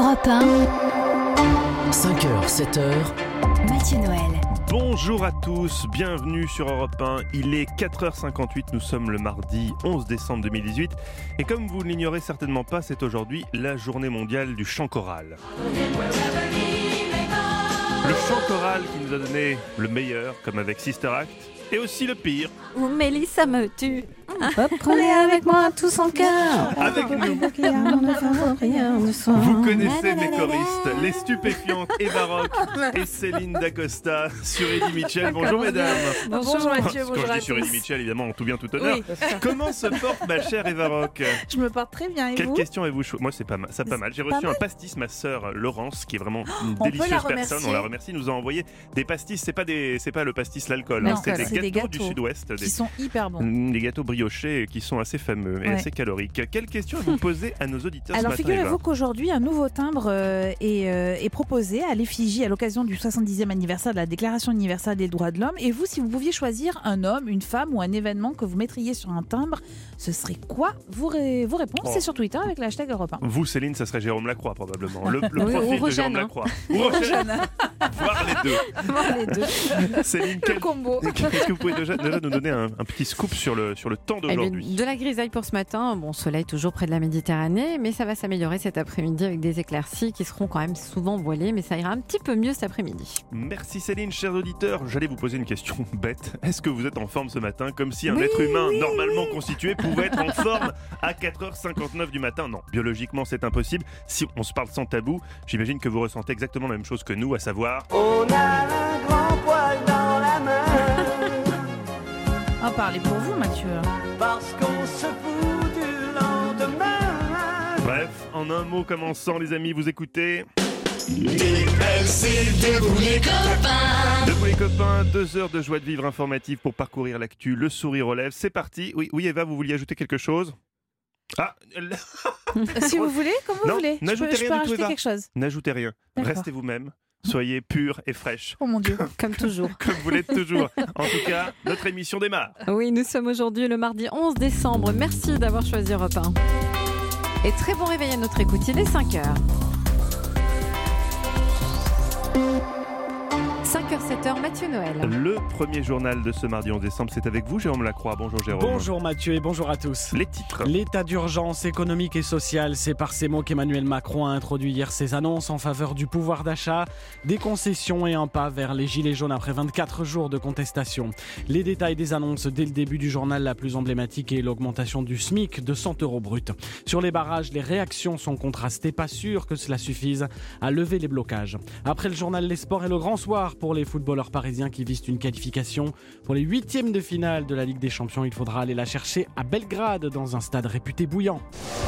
Europe 1, 5h, 7h, Mathieu Noël. Bonjour à tous, bienvenue sur Europe 1, il est 4h58, nous sommes le mardi 11 décembre 2018 et comme vous ne l'ignorez certainement pas, c'est aujourd'hui la journée mondiale du chant choral. Le chant choral qui nous a donné le meilleur, comme avec Sister Act, et aussi le pire. Oh, Mélissa me tue. Prenez avec moi tous en cœur. Avec nous, Vous vous connaissez mes choristes, les stupéfiantes Eva Rock et Céline Dacosta sur Eddie Mitchell. Bonjour mesdames. Bonjour Mathieu, Quand bonjour je à dis sur Eddie tous. Mitchell, évidemment, en tout bien, tout honneur. Oui. Comment se porte ma chère Eva Rock? Je me porte très bien et Quelle vous? question avez-vous choisi? Moi, c'est pas mal. Ça pas mal. J'ai reçu un pastis, ma sœur Laurence, qui est vraiment une on peut délicieuse la personne. remercier. On la remercie. Nous a envoyé des pastis. C'est pas le pastis l'alcool. Non, hein. C'est c'est des des gâteaux du gâteaux Sud-Ouest, Qui sont hyper bons. des gâteaux briochés qui sont assez fameux et Ouais. assez caloriques. Quelle question vous posez à nos auditeurs Alors ce matin, Eva? figurez-vous qu'aujourd'hui un nouveau timbre est proposé à l'effigie à l'occasion du 70e anniversaire de la Déclaration universelle des droits de l'homme. Et vous, si vous pouviez choisir un homme, une femme ou un événement que vous mettriez sur un timbre, ce serait quoi? Vos réponses, Oh. c'est sur Twitter avec le hashtag Europe 1. Vous, Céline, ça serait Jérôme Lacroix probablement. Le Oui, profil ou de Jérôme Rochane, hein. Lacroix. Ou Rochane. Voir les deux. Voir les deux. Céline, Le combo. est-ce que vous pouvez déjà nous donner un petit scoop sur le temps Eh bien, d'aujourd'hui? de la grisaille pour ce matin, bon soleil toujours près de la Méditerranée, mais ça va s'améliorer cet après-midi avec des éclaircies qui seront quand même souvent voilées, mais ça ira un petit peu mieux cet après-midi. Merci Céline, chers auditeurs. J'allais vous poser une question bête. Est-ce que vous êtes en forme ce matin, comme si un Oui, être humain normalement constitué pouvait être en forme à 4h59 du matin? Non, biologiquement c'est impossible. Si on se parle sans tabou, j'imagine que vous ressentez exactement la même chose que nous, à savoir... On a un grand poil dans la main Ah, parlez pour vous, Mathieu. parce qu'on se fout du lendemain. Bref, en un mot commençant les amis, vous écoutez... Debout les copains. Debout les copains, 2 heures de joie de vivre informative pour parcourir l'actu, le sourire aux lèvres. C'est parti. Oui Eva, vous vouliez ajouter quelque chose? Ah, Si vous voulez, comme vous Non, voulez. Je n'ajoutez peux rien du tout, rajouter Eva. quelque chose. n'ajoutez rien. D'accord. Restez vous-même. Soyez pure et fraîche. Oh mon Dieu. Comme toujours. Comme vous l'êtes toujours. En tout cas, notre émission démarre. Oui, nous sommes aujourd'hui le mardi 11 décembre. Merci d'avoir choisi Europe 1. Et très bon réveil à notre écoute, il est 5h. 5h, 7h, Mathieu Noël. Le premier journal de ce mardi 11 décembre, c'est avec vous, Jérôme Lacroix. Bonjour Jérôme. Bonjour Mathieu et bonjour à tous. Les titres. L'état d'urgence économique et sociale, c'est par ces mots qu'Emmanuel Macron a introduit hier ses annonces en faveur du pouvoir d'achat, des concessions et un pas vers les gilets jaunes après 24 jours de contestation. Les détails des annonces dès le début du journal, la plus emblématique est l'augmentation du SMIC de 100 € brut. Sur les barrages, les réactions sont contrastées, pas sûr que cela suffise à lever les blocages. Après le journal Les Sports et le grand soir pour les footballeurs parisiens qui visent une qualification pour les 8e de finale de la Ligue des Champions, il faudra aller la chercher à Belgrade dans un stade réputé bouillant.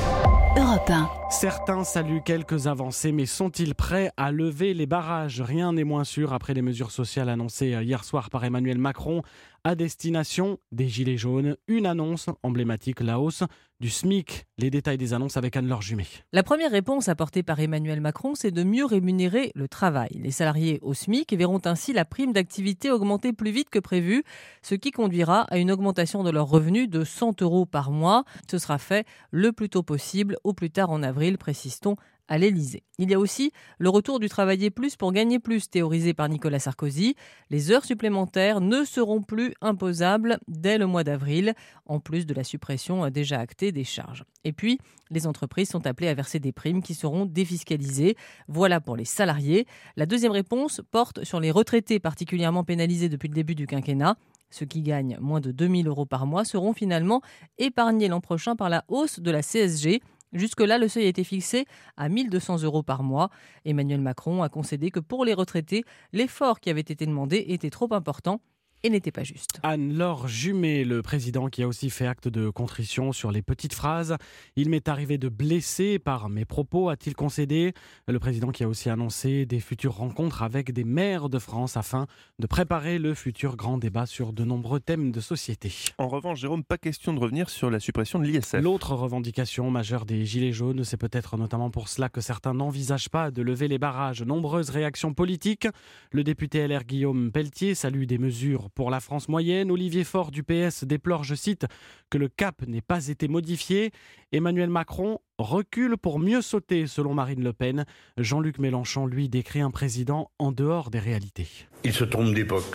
Europe 1, Certains saluent quelques avancées, mais sont-ils prêts à lever les barrages? Rien n'est moins sûr après les mesures sociales annoncées hier soir par Emmanuel Macron à destination des Gilets jaunes. Une annonce emblématique, la hausse du SMIC. Les détails des annonces avec Anne-Laure Jumet. La première réponse apportée par Emmanuel Macron, c'est de mieux rémunérer le travail. Les salariés au SMIC verront ainsi la prime d'activité augmenter plus vite que prévu, ce qui conduira à une augmentation de leurs revenus de 100 € par mois. Ce sera fait le plus tôt possible, au plus tard en avril, précise-t-on à l'Élysée. Il y a aussi le retour du travailler plus pour gagner plus, théorisé par Nicolas Sarkozy. Les heures supplémentaires ne seront plus imposables dès le mois d'avril, en plus de la suppression déjà actée des charges. Et puis, les entreprises sont appelées à verser des primes qui seront défiscalisées. Voilà pour les salariés. La deuxième réponse porte sur les retraités particulièrement pénalisés depuis le début du quinquennat. Ceux qui gagnent moins de 2 000 € par mois seront finalement épargnés l'an prochain par la hausse de la CSG. Jusque-là, le seuil a été fixé à 1 200 € par mois. Emmanuel Macron a concédé que pour les retraités, l'effort qui avait été demandé était trop important et n'était pas juste. Anne-Laure Jumet, le président qui a aussi fait acte de contrition sur les petites phrases. Il m'est arrivé de blesser par mes propos, a-t-il concédé. Le président qui a aussi annoncé des futures rencontres avec des maires de France afin de préparer le futur grand débat sur de nombreux thèmes de société. En revanche, Jérôme, pas question de revenir sur la suppression de l'ISF. L'autre revendication majeure des Gilets jaunes, c'est peut-être notamment pour cela que certains n'envisagent pas de lever les barrages. Nombreuses réactions politiques. Le député LR Guillaume Pelletier salue des mesures pour la France moyenne. Olivier Faure du PS déplore, je cite, que le cap n'ait pas été modifié. Emmanuel Macron recule pour mieux sauter, selon Marine Le Pen. Jean-Luc Mélenchon, lui, décrit un président en dehors des réalités. Il se trompe d'époque.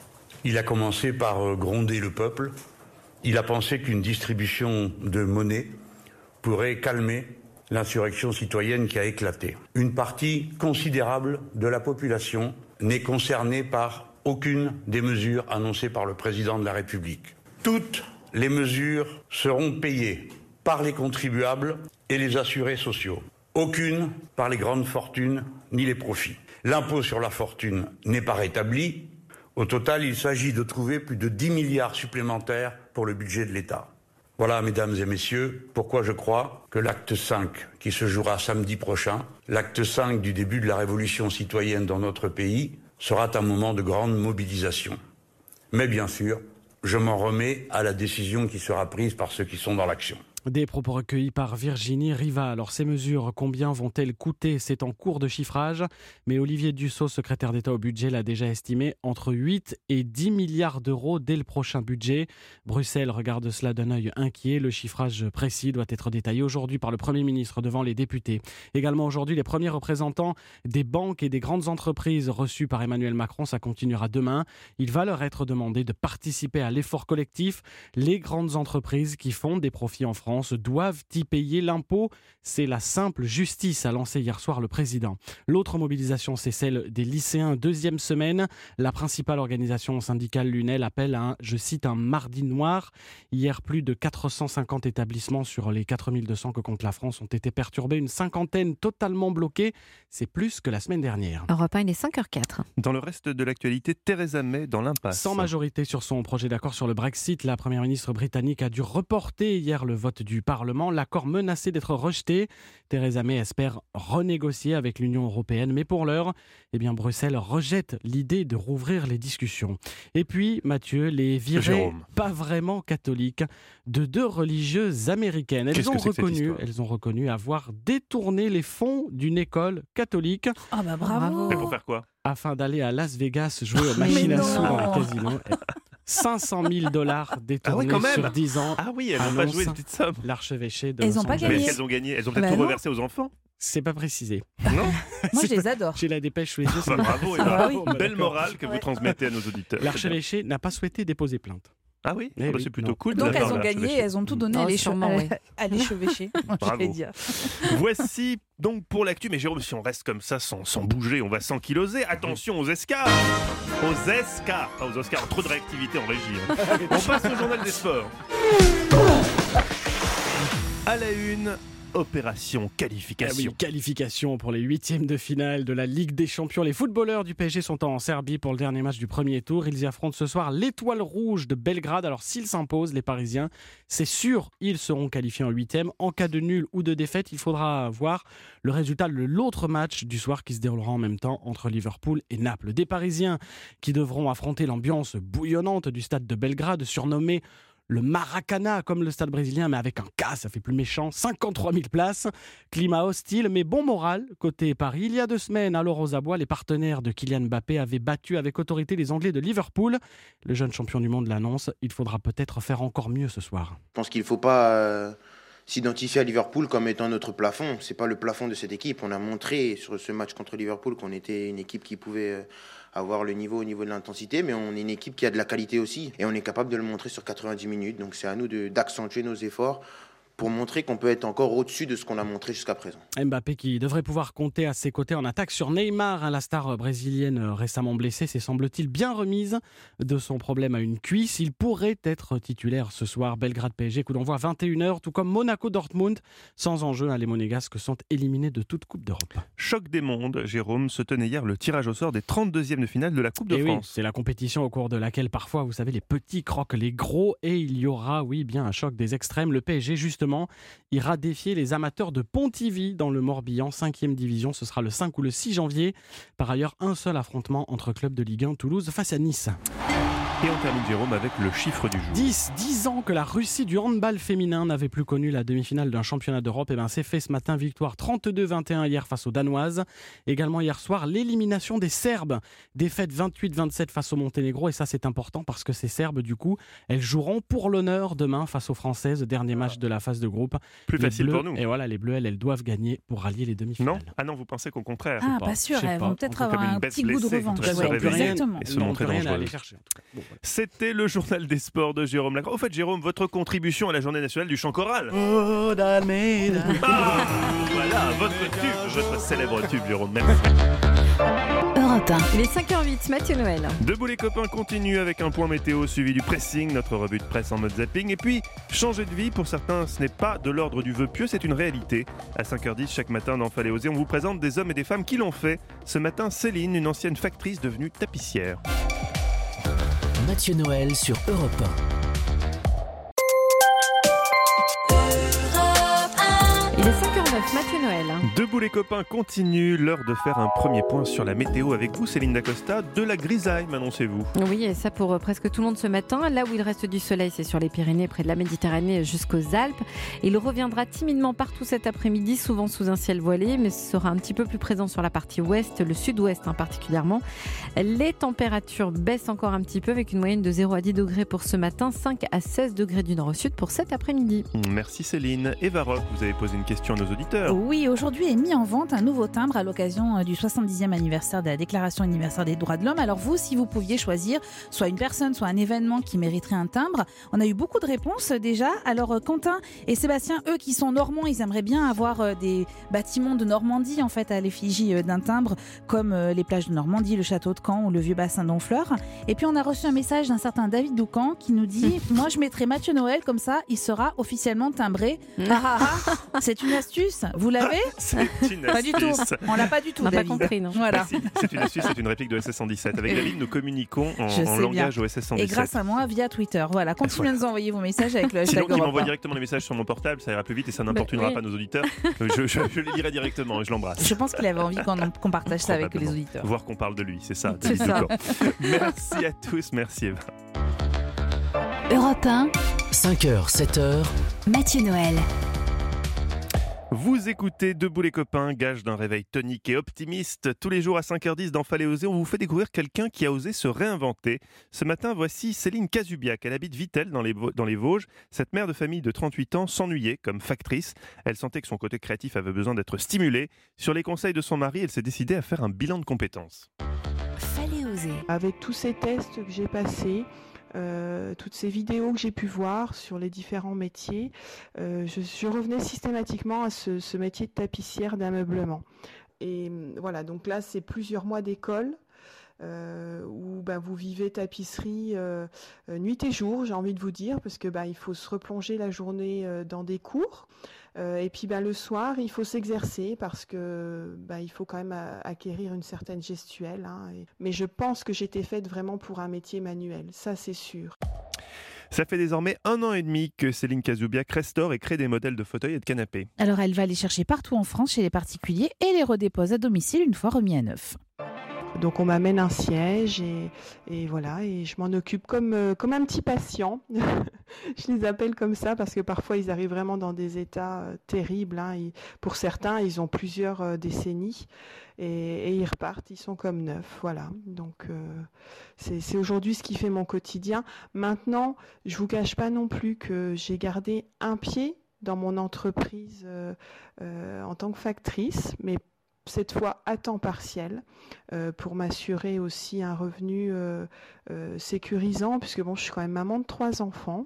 Il a commencé par gronder le peuple. Il a pensé qu'une distribution de monnaie pourrait calmer l'insurrection citoyenne qui a éclaté. Une partie considérable de la population n'est concernée par aucune des mesures annoncées par le président de la République. Toutes les mesures seront payées par les contribuables et les assurés sociaux. Aucune par les grandes fortunes ni les profits. L'impôt sur la fortune n'est pas rétabli. Au total, il s'agit de trouver plus de 10 milliards supplémentaires pour le budget de l'État. Voilà, mesdames et messieurs, pourquoi je crois que l'acte 5, qui se jouera samedi prochain, l'acte 5 du début de la révolution citoyenne dans notre pays, sera un moment de grande mobilisation. Mais bien sûr, je m'en remets à la décision qui sera prise par ceux qui sont dans l'action. Des propos recueillis par Virginie Riva. Alors ces mesures, combien vont-elles coûter ? C'est en cours de chiffrage, mais Olivier Dussopt, secrétaire d'État au budget, l'a déjà estimé entre 8 et 10 milliards d'euros dès le prochain budget. Bruxelles regarde cela d'un œil inquiet. Le chiffrage précis doit être détaillé aujourd'hui par le Premier ministre devant les députés. Également aujourd'hui, les premiers représentants des banques et des grandes entreprises reçus par Emmanuel Macron, ça continuera demain. Il va leur être demandé de participer à l'effort collectif. Les grandes entreprises qui font des profits en France doivent y payer l'impôt. C'est la simple justice, a lancé hier soir le président. L'autre mobilisation, c'est celle des lycéens. Deuxième semaine, la principale organisation syndicale Lunel appelle à je cite, un mardi noir. Hier, plus de 450 établissements sur les 4200 que compte la France ont été perturbés. Une cinquantaine totalement bloquée. C'est plus que la semaine dernière. Europe 1, il est 5h04. Dans le reste de l'actualité, Theresa May dans l'impasse. Sans majorité sur son projet d'accord sur le Brexit, la première ministre britannique a dû reporter hier le vote du Parlement. L'accord menaçait d'être rejeté. Theresa May espère renégocier avec l'Union européenne, mais pour l'heure, Bruxelles rejette l'idée de rouvrir les discussions. Et puis, Mathieu, les virées pas vraiment catholiques de deux religieuses américaines. Elles ont reconnu avoir détourné les fonds d'une école catholique. Ah bah bravo. Mais pour faire quoi ? Afin d'aller à Las Vegas jouer aux machines à sous dans le casino. $500,000 détournés sur 10 ans. Ah oui, elles n'ont pas joué une petite somme. L'archevêché de Elles n'ont pas gagné. Mais elles ont gagné. Elles ont peut-être tout reversé aux enfants. C'est pas précisé. Non. Moi, je les adore. J'ai la dépêche sous les yeux. Bravo, oui. Belle morale que vous transmettez à nos auditeurs. L'archevêché n'a pas souhaité déposer plainte. Ah oui, oui, c'est plutôt cool. Donc elles ont gagné, elles ont tout donné à l'échevêché. Voici donc pour l'actu. Mais Jérôme, si on reste comme ça sans bouger, on va s'enkyloser. Attention aux escars. Aux escars, pas aux Oscars. Trop de réactivité en régie. On passe au journal des sports. À la une, opération qualification. Oui, qualification pour les 8e de finale de la Ligue des Champions. Les footballeurs du PSG sont en Serbie pour le dernier match du premier tour. Ils y affrontent ce soir l'Étoile Rouge de Belgrade. Alors s'ils s'imposent, les Parisiens, c'est sûr, ils seront qualifiés en 8e. En cas de nul ou de défaite, il faudra voir le résultat de l'autre match du soir qui se déroulera en même temps entre Liverpool et Naples. Des Parisiens qui devront affronter l'ambiance bouillonnante du stade de Belgrade, surnommé le Maracana, comme le stade brésilien, mais avec un K, ça fait plus méchant. 53 000 places, climat hostile, mais bon moral côté Paris. Il y a 2 semaines, à l'Eurosabois, les partenaires de Kylian Mbappé avaient battu avec autorité les Anglais de Liverpool. Le jeune champion du monde l'annonce, il faudra peut-être faire encore mieux ce soir. Je pense qu'il ne faut pas s'identifier à Liverpool comme étant notre plafond. Ce n'est pas le plafond de cette équipe. On a montré sur ce match contre Liverpool qu'on était une équipe qui pouvait avoir le niveau au niveau de l'intensité, mais on est une équipe qui a de la qualité aussi. Et on est capable de le montrer sur 90 minutes. Donc c'est à nous d'accentuer nos efforts pour montrer qu'on peut être encore au-dessus de ce qu'on a montré jusqu'à présent. Mbappé qui devrait pouvoir compter à ses côtés en attaque sur Neymar, la star brésilienne récemment blessée, s'est semble-t-il bien remise de son problème à une cuisse. Il pourrait être titulaire ce soir. Belgrade PSG, coup d'envoi 21h, tout comme Monaco-Dortmund. Sans enjeu, les Monégasques sont éliminés de toute Coupe d'Europe. Choc des mondes, Jérôme, se tenait hier le tirage au sort des 32e de finale de la Coupe de France. Oui, c'est la compétition au cours de laquelle parfois, vous savez, les petits croquent les gros et il y aura, bien un choc des extrêmes. Le PSG, justement, ira défier les amateurs de Pontivy dans le Morbihan, 5e division. Ce sera le 5 ou le 6 janvier. Par ailleurs, un seul affrontement entre clubs de Ligue 1, Toulouse face à Nice. Et on termine, Jérôme, avec le chiffre du jour. 10 ans que la Russie du handball féminin n'avait plus connu la demi-finale d'un championnat d'Europe. Et c'est fait ce matin, victoire 32-21 hier face aux Danoises. Également hier soir, l'élimination des Serbes. Défaite 28-27 face au Monténégro. Et ça, c'est important parce que ces Serbes, du coup, elles joueront pour l'honneur demain face aux Françaises. Dernier match de la phase de groupe. Plus facile Bleus, pour nous. Et voilà, les Bleus, elles doivent gagner pour rallier les demi-finales. Non ? Ah non, vous pensez qu'au contraire. Ah, pas sûr, elles vont peut-être avoir un petit goût de revanche. Exactement. Et se montrer dangereuses. Chercher. Bon, voilà. C'était le journal des sports de Jérôme Lacroix. Au fait, Jérôme, votre contribution à la journée nationale du chant choral. Oh, d'Almeida. Ah, voilà, votre tube, votre célèbre tube, Jérôme. Merci. Europe 1. Il est 5h08, Mathieu Noël. Debout les copains continue avec un point météo suivi du pressing, notre revue de presse en mode zapping. Et puis, changer de vie, pour certains, ce n'est pas de l'ordre du vœu pieux, c'est une réalité. À 5h10, chaque matin dans Fallait oser, on vous présente des hommes et des femmes qui l'ont fait. Ce matin, Céline, une ancienne factrice devenue tapissière. Mathieu Noël sur Europe 1. Il est 5h09, Mathieu Noël. Debout les copains continue, l'heure de faire un premier point sur la météo avec vous, Céline Dacosta. De la grisaille, m'annoncez-vous. Oui, et ça pour presque tout le monde ce matin. Là où il reste du soleil, c'est sur les Pyrénées, près de la Méditerranée jusqu'aux Alpes. Il reviendra timidement partout cet après-midi, souvent sous un ciel voilé, mais ce sera un petit peu plus présent sur la partie ouest, le sud-ouest particulièrement. Les températures baissent encore un petit peu avec une moyenne de 0 à 10 degrés pour ce matin, 5 à 16 degrés du nord au sud pour cet après-midi. Merci Céline. Eva Rock, vous avez posé une question à nos auditeurs. Oui, aujourd'hui est mis en vente un nouveau timbre à l'occasion du 70e anniversaire de la Déclaration universelle des droits de l'homme. Alors vous, si vous pouviez choisir soit une personne, soit un événement qui mériterait un timbre, on a eu beaucoup de réponses déjà. Alors Quentin et Sébastien, eux qui sont normands, ils aimeraient bien avoir des bâtiments de Normandie en fait à l'effigie d'un timbre, comme les plages de Normandie, le château de Caen ou le vieux bassin d'Honfleur. Et puis on a reçu un message d'un certain David Doucan qui nous dit « Moi je mettrai Mathieu Noël, comme ça il sera officiellement timbré. » C'est une astuce, vous l'avez ? C'est une Pas du tout, astuce. on l'a pas du tout, On n'a pas David. compris, non. Voilà. C'est une astuce, c'est une réplique de SS117. Avec David, nous communiquons en langage au SS117. Et grâce à moi, via Twitter. Voilà, continuez à nous envoyer vos messages avec le hashtag Sinon, qui Europe m'envoie 1. directement les messages sur mon portable, ça ira plus vite et ça n'importunera oui. pas nos auditeurs. Je les lirai directement et je l'embrasse. Je pense qu'il avait envie qu'on partage ça avec les Probablement. auditeurs. Voir qu'on parle de lui, c'est ça. C'est David ça. Doucan. Merci à tous, merci Eva. Europe 1. 5h, 7h. Mathieu Noël. Vous écoutez Debout les copains, gage d'un réveil tonique et optimiste. Tous les jours à 5h10 dans Fallait oser, on vous fait découvrir quelqu'un qui a osé se réinventer. Ce matin, voici Céline Cazubiac. Elle habite Vittel dans les Vosges. Cette mère de famille de 38 ans s'ennuyait comme factrice. Elle sentait que son côté créatif avait besoin d'être stimulé. Sur les conseils de son mari, elle s'est décidée à faire un bilan de compétences. Fallait oser. Avec tous ces tests que j'ai passés, toutes ces vidéos que j'ai pu voir sur les différents métiers, je revenais systématiquement à ce métier de tapissière d'ameublement. Et voilà, donc là c'est plusieurs mois d'école où vous vivez tapisserie nuit et jour, j'ai envie de vous dire, parce que il faut se replonger la journée dans des cours. Et puis le soir, il faut s'exercer parce que il faut quand même acquérir une certaine gestuelle. Mais je pense que j'étais faite vraiment pour un métier manuel, ça c'est sûr. Ça fait désormais 1 an et demi que Céline Cazubiac restaure et crée des modèles de fauteuils et de canapés. Alors elle va les chercher partout en France chez les particuliers et les redépose à domicile une fois remis à neuf. Donc on m'amène un siège et voilà, et je m'en occupe comme un petit patient. Je les appelle comme ça parce que parfois ils arrivent vraiment dans des états terribles. Pour certains, ils ont plusieurs décennies et ils repartent, ils sont comme neufs. Voilà. Donc c'est aujourd'hui ce qui fait mon quotidien. Maintenant, je vous cache pas non plus que j'ai gardé un pied dans mon entreprise en tant que factrice, mais cette fois à temps partiel, pour m'assurer aussi un revenu sécurisant, puisque je suis quand même maman de 3 enfants.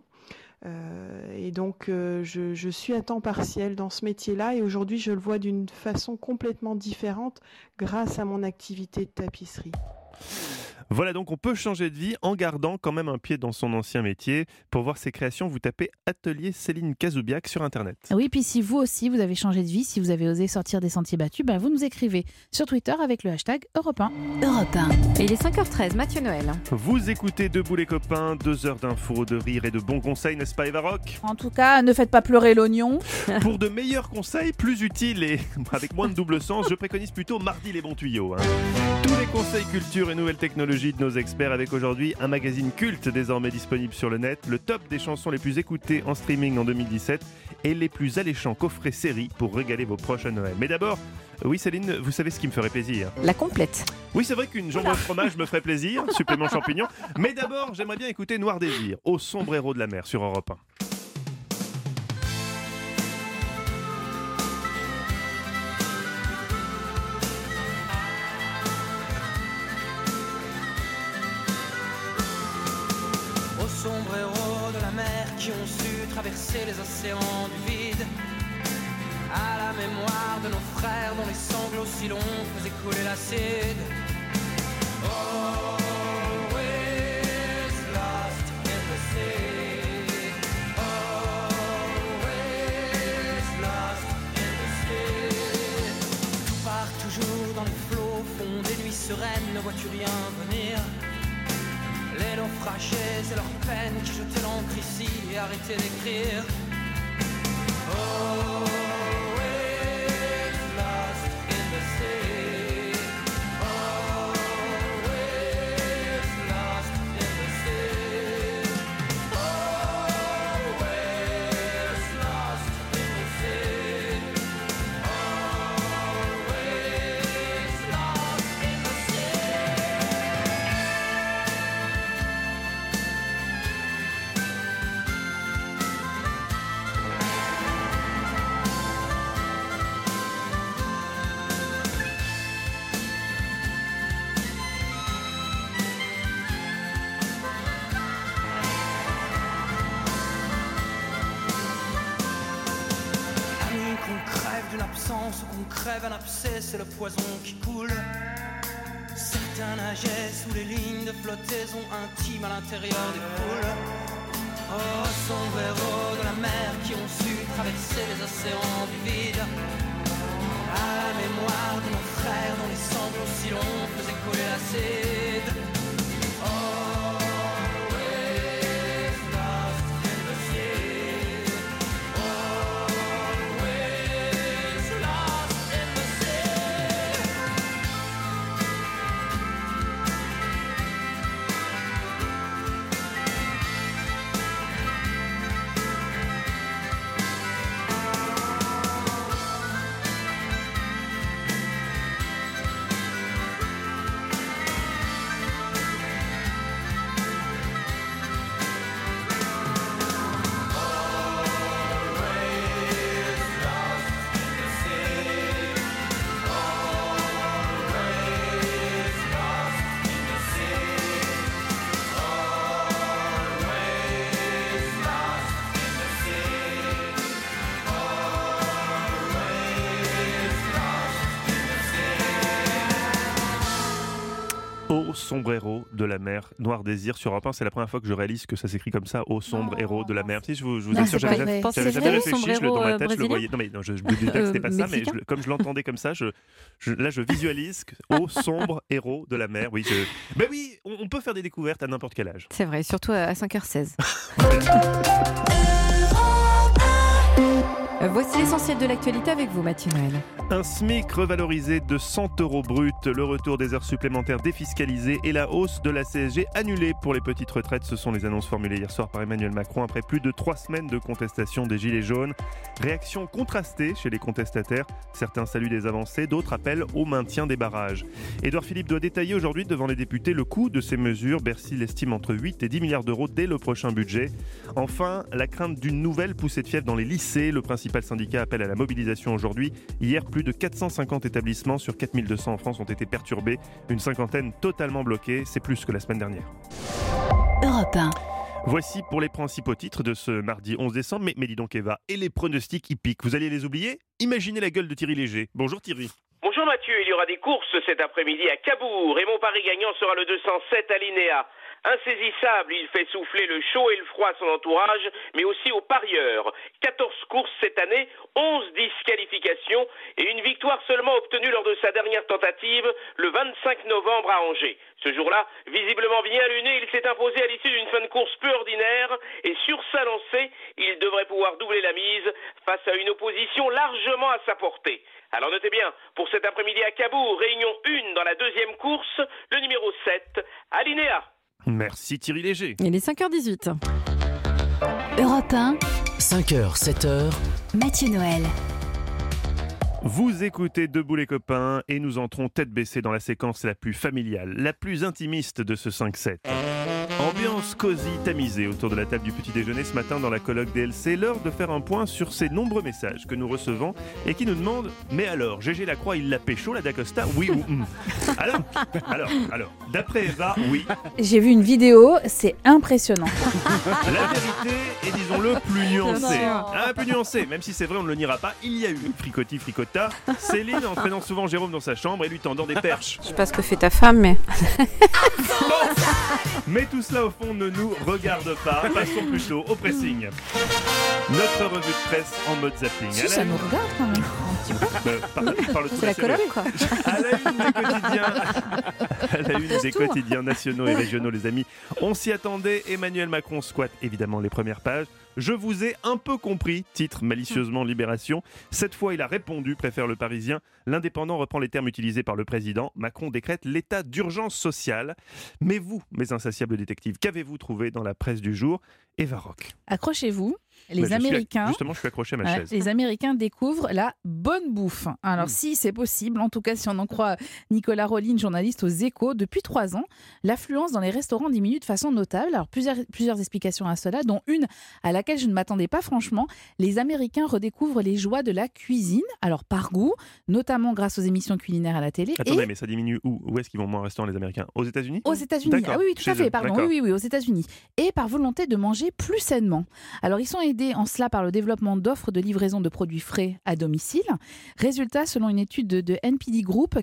Et donc je suis à temps partiel dans ce métier-là et aujourd'hui je le vois d'une façon complètement différente grâce à mon activité de tapisserie. Voilà, donc on peut changer de vie en gardant quand même un pied dans son ancien métier. Pour voir ses créations, vous tapez Atelier Céline Cazubiac sur Internet. Oui, puis si vous aussi vous avez changé de vie, si vous avez osé sortir des sentiers battus, vous nous écrivez sur Twitter avec le hashtag Europe 1. Europe 1. Et il est 5h13, Mathieu Noël. Vous écoutez Debout les copains, 2 heures d'infos, de rire et de bons conseils, n'est-ce pas Eva Rock ? En tout cas, ne faites pas pleurer l'oignon. Pour de meilleurs conseils, plus utiles et avec moins de double sens, je préconise plutôt mardi les bons tuyaux. Tous les conseils culture et nouvelles technologies trilogie de nos experts avec aujourd'hui un magazine culte désormais disponible sur le net, le top des chansons les plus écoutées en streaming en 2017 et les plus alléchants coffrets séries pour régaler vos proches à Noël. Mais d'abord, oui Céline, vous savez ce qui me ferait plaisir? La complète. Oui, c'est vrai qu'une jambe au fromage me ferait plaisir, supplément champignon. Mais d'abord, j'aimerais bien écouter Noir Désir, au sombre héros de la mer sur Europe 1. Aux sombres héros de la mer qui ont su traverser les océans du vide, à la mémoire de nos frères dont les sanglots si longs faisaient couler l'acide. Always lost in the sea. Always lost in the sea. Tout part toujours dans les flots, fond des nuits sereines, ne vois-tu rien venir? Les naufragés et leurs peines qui jetaient l'encre ici et arrêtaient d'écrire. Always lost in the sea. Always lost in the sea. Always lost in the sea. Always lost in the sea. Qu'on crève d'une absence ou qu'on crève un abcès, c'est le poison qui coule. Certains nageaient sous les lignes de flottaison intimes à l'intérieur des poules. Oh, sombres héros de la mer qui ont su traverser les océans du vide, à la mémoire de nos frères dont les sanglots si longs faisaient couler l'acide. Always lost in the sea. Always lost in the sea. Ô sombre héros de la mer, Noir Désir sur Europe 1, c'est la première fois que je réalise que ça s'écrit comme ça, Ô sombre héros de la mer. Si, je vous assure, j'avais jamais réfléchi, dans ma tête, je le voyais. Non, mais non, je me disais que c'était pas ça, mais comme je l'entendais comme ça, là je visualise Ô sombre héros de la mer. Oui, ben oui, on peut faire des découvertes à n'importe quel âge. C'est vrai, surtout à 5h16. Voici l'essentiel de l'actualité avec vous, Mathieu Noël. Un SMIC revalorisé de 100 € brut, le retour des heures supplémentaires défiscalisées et la hausse de la CSG annulée pour les petites retraites. Ce sont les annonces formulées hier soir par Emmanuel Macron après plus de 3 semaines de contestation des Gilets jaunes. Réaction contrastée chez les contestataires. Certains saluent des avancées, d'autres appellent au maintien des barrages. Édouard Philippe doit détailler aujourd'hui devant les députés le coût de ces mesures. Bercy l'estime entre 8 et 10 milliards d'euros dès le prochain budget. Enfin, la crainte d'une nouvelle poussée de fièvre dans les lycées. Le principal syndicat appelle à la mobilisation aujourd'hui. Hier, plus de 450 établissements sur 4200 en France ont été perturbés. Une cinquantaine totalement bloquée. C'est plus que la semaine dernière. Europe 1. Voici pour les principaux titres de ce mardi 11 décembre. Mais dis donc Eva, et les pronostics hippiques, vous alliez les oublier? Imaginez la gueule de Thierry Léger. Bonjour Thierry. Bonjour Mathieu, il y aura des courses cet après-midi à Cabourg et mon pari gagnant sera le 207 Alinéa. Insaisissable, il fait souffler le chaud et le froid à son entourage, mais aussi aux parieurs. 14 courses cette année, 11 disqualifications et une victoire seulement obtenue lors de sa dernière tentative le 25 novembre à Angers. Ce jour-là, visiblement bien luné, il s'est imposé à l'issue d'une fin de course peu ordinaire et sur sa lancée, il devrait pouvoir doubler la mise face à une opposition largement à sa portée. Alors notez bien, pour cet après-midi à Cabourg, réunion 1 dans la deuxième course, le numéro 7, Alinéa. Merci Thierry Léger. Il est 5h18. Europe 1, 5h, 7h, Mathieu Noël. Vous écoutez Debout les copains et nous entrons tête baissée dans la séquence la plus familiale, la plus intimiste de ce 5-7. Ambiance cosy tamisée autour de la table du petit déjeuner ce matin dans la colloque DLC, l'heure de faire un point sur ces nombreux messages que nous recevons et qui nous demandent « Mais alors, Gégé Lacroix, il l'a pécho, la Dacosta, oui ou Alors, d'après Eva, oui. J'ai vu une vidéo, c'est impressionnant. La vérité est, disons-le, plus nuancée. Non. Plus nuancée, même si c'est vrai, on ne le niera pas, il y a eu fricoti fricota, Céline entraînant souvent Jérôme dans sa chambre et lui tendant des perches. Je sais pas ce que fait ta femme, mais... Mais tout cela, au fond, ne nous regarde pas. Passons plutôt au pressing. Notre revue de presse en mode zapping. Si, ça nous regarde quand même. Par le C'est la colonne, quoi. À la une des quotidiens nationaux et régionaux, les amis. On s'y attendait. Emmanuel Macron squatte évidemment les premières pages. Je vous ai un peu compris, titre malicieusement Libération. Cette fois, il a répondu, préfère le Parisien. L'Indépendant reprend les termes utilisés par le président. Macron décrète l'état d'urgence sociale. Mais vous, mes insatiables détectives, qu'avez-vous trouvé dans la presse du jour? Eva Rock. Accrochez-vous. Les Américains, justement, je suis accroché à ma chaise. Les Américains découvrent la bonne bouffe. Alors, si c'est possible, en tout cas, si on en croit Nicolas Rolline, journaliste aux Échos, depuis 3 ans, l'affluence dans les restaurants diminue de façon notable. Alors, plusieurs explications à cela, dont une à laquelle je ne m'attendais pas franchement. Les Américains redécouvrent les joies de la cuisine, alors par goût, notamment grâce aux émissions culinaires à la télé. Attendez, mais ça diminue où? Où est-ce qu'ils vont moins au restaurant, les Américains? Aux États-Unis? Aux États-Unis. Ah oui, tout à fait, pardon. Oui, aux États-Unis. Et par volonté de manger plus sainement. Alors, ils sont aidés en cela par le développement d'offres de livraison de produits frais à domicile. Résultat, selon une étude de NPD Group,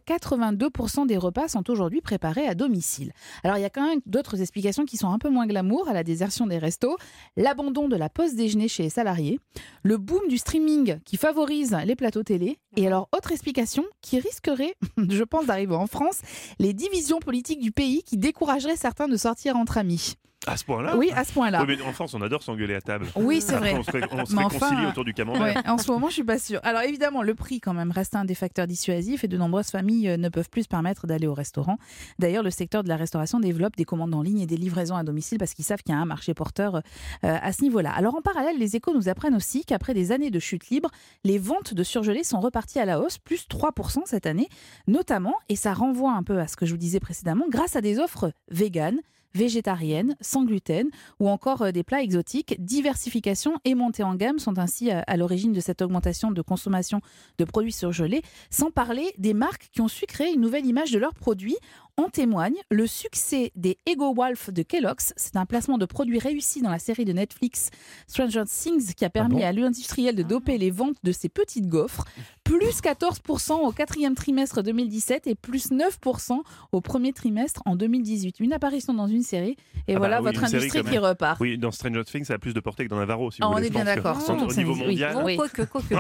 82% des repas sont aujourd'hui préparés à domicile. Alors, il y a quand même d'autres explications qui sont un peu moins glamour à la désertion des restos. L'abandon de la pause déjeuner chez les salariés. Le boom du streaming qui favorise les plateaux télé. Et alors, autre explication qui risquerait, je pense, d'arriver en France, les divisions politiques du pays qui décourageraient certains de sortir entre amis. À ce point-là? Oui, à ce point-là. Oui, mais en France, on adore s'engueuler à table. Oui, c'est vrai. On se réconcilie autour du camembert. Ouais, en ce moment, je suis pas sûre. Alors évidemment, le prix quand même reste un des facteurs dissuasifs et de nombreuses familles ne peuvent plus se permettre d'aller au restaurant. D'ailleurs, le secteur de la restauration développe des commandes en ligne et des livraisons à domicile parce qu'ils savent qu'il y a un marché porteur à ce niveau-là. Alors en parallèle, les Échos nous apprennent aussi qu'après des années de chute libre, les ventes de surgelés sont reparties à la hausse, plus 3% cette année, notamment, et ça renvoie un peu à ce que je vous disais précédemment, grâce à des offres véganes, végétarienne, sans gluten ou encore des plats exotiques. Diversification et montée en gamme sont ainsi à l'origine de cette augmentation de consommation de produits surgelés, sans parler des marques qui ont su créer une nouvelle image de leurs produits. En témoigne le succès des Eggo Wolf de Kellogg's. C'est un placement de produits réussi dans la série de Netflix Stranger Things qui a permis à l'industriel de doper les ventes de ces petites gaufres. Plus 14% au 4e trimestre 2017 et plus 9% au premier trimestre en 2018. Une apparition dans une série et voilà votre industrie qui repart. Oui, dans Stranger Things, ça a plus de portée que dans Navarro. Si on est bien d'accord. Au niveau mondial. Oui. Quoique.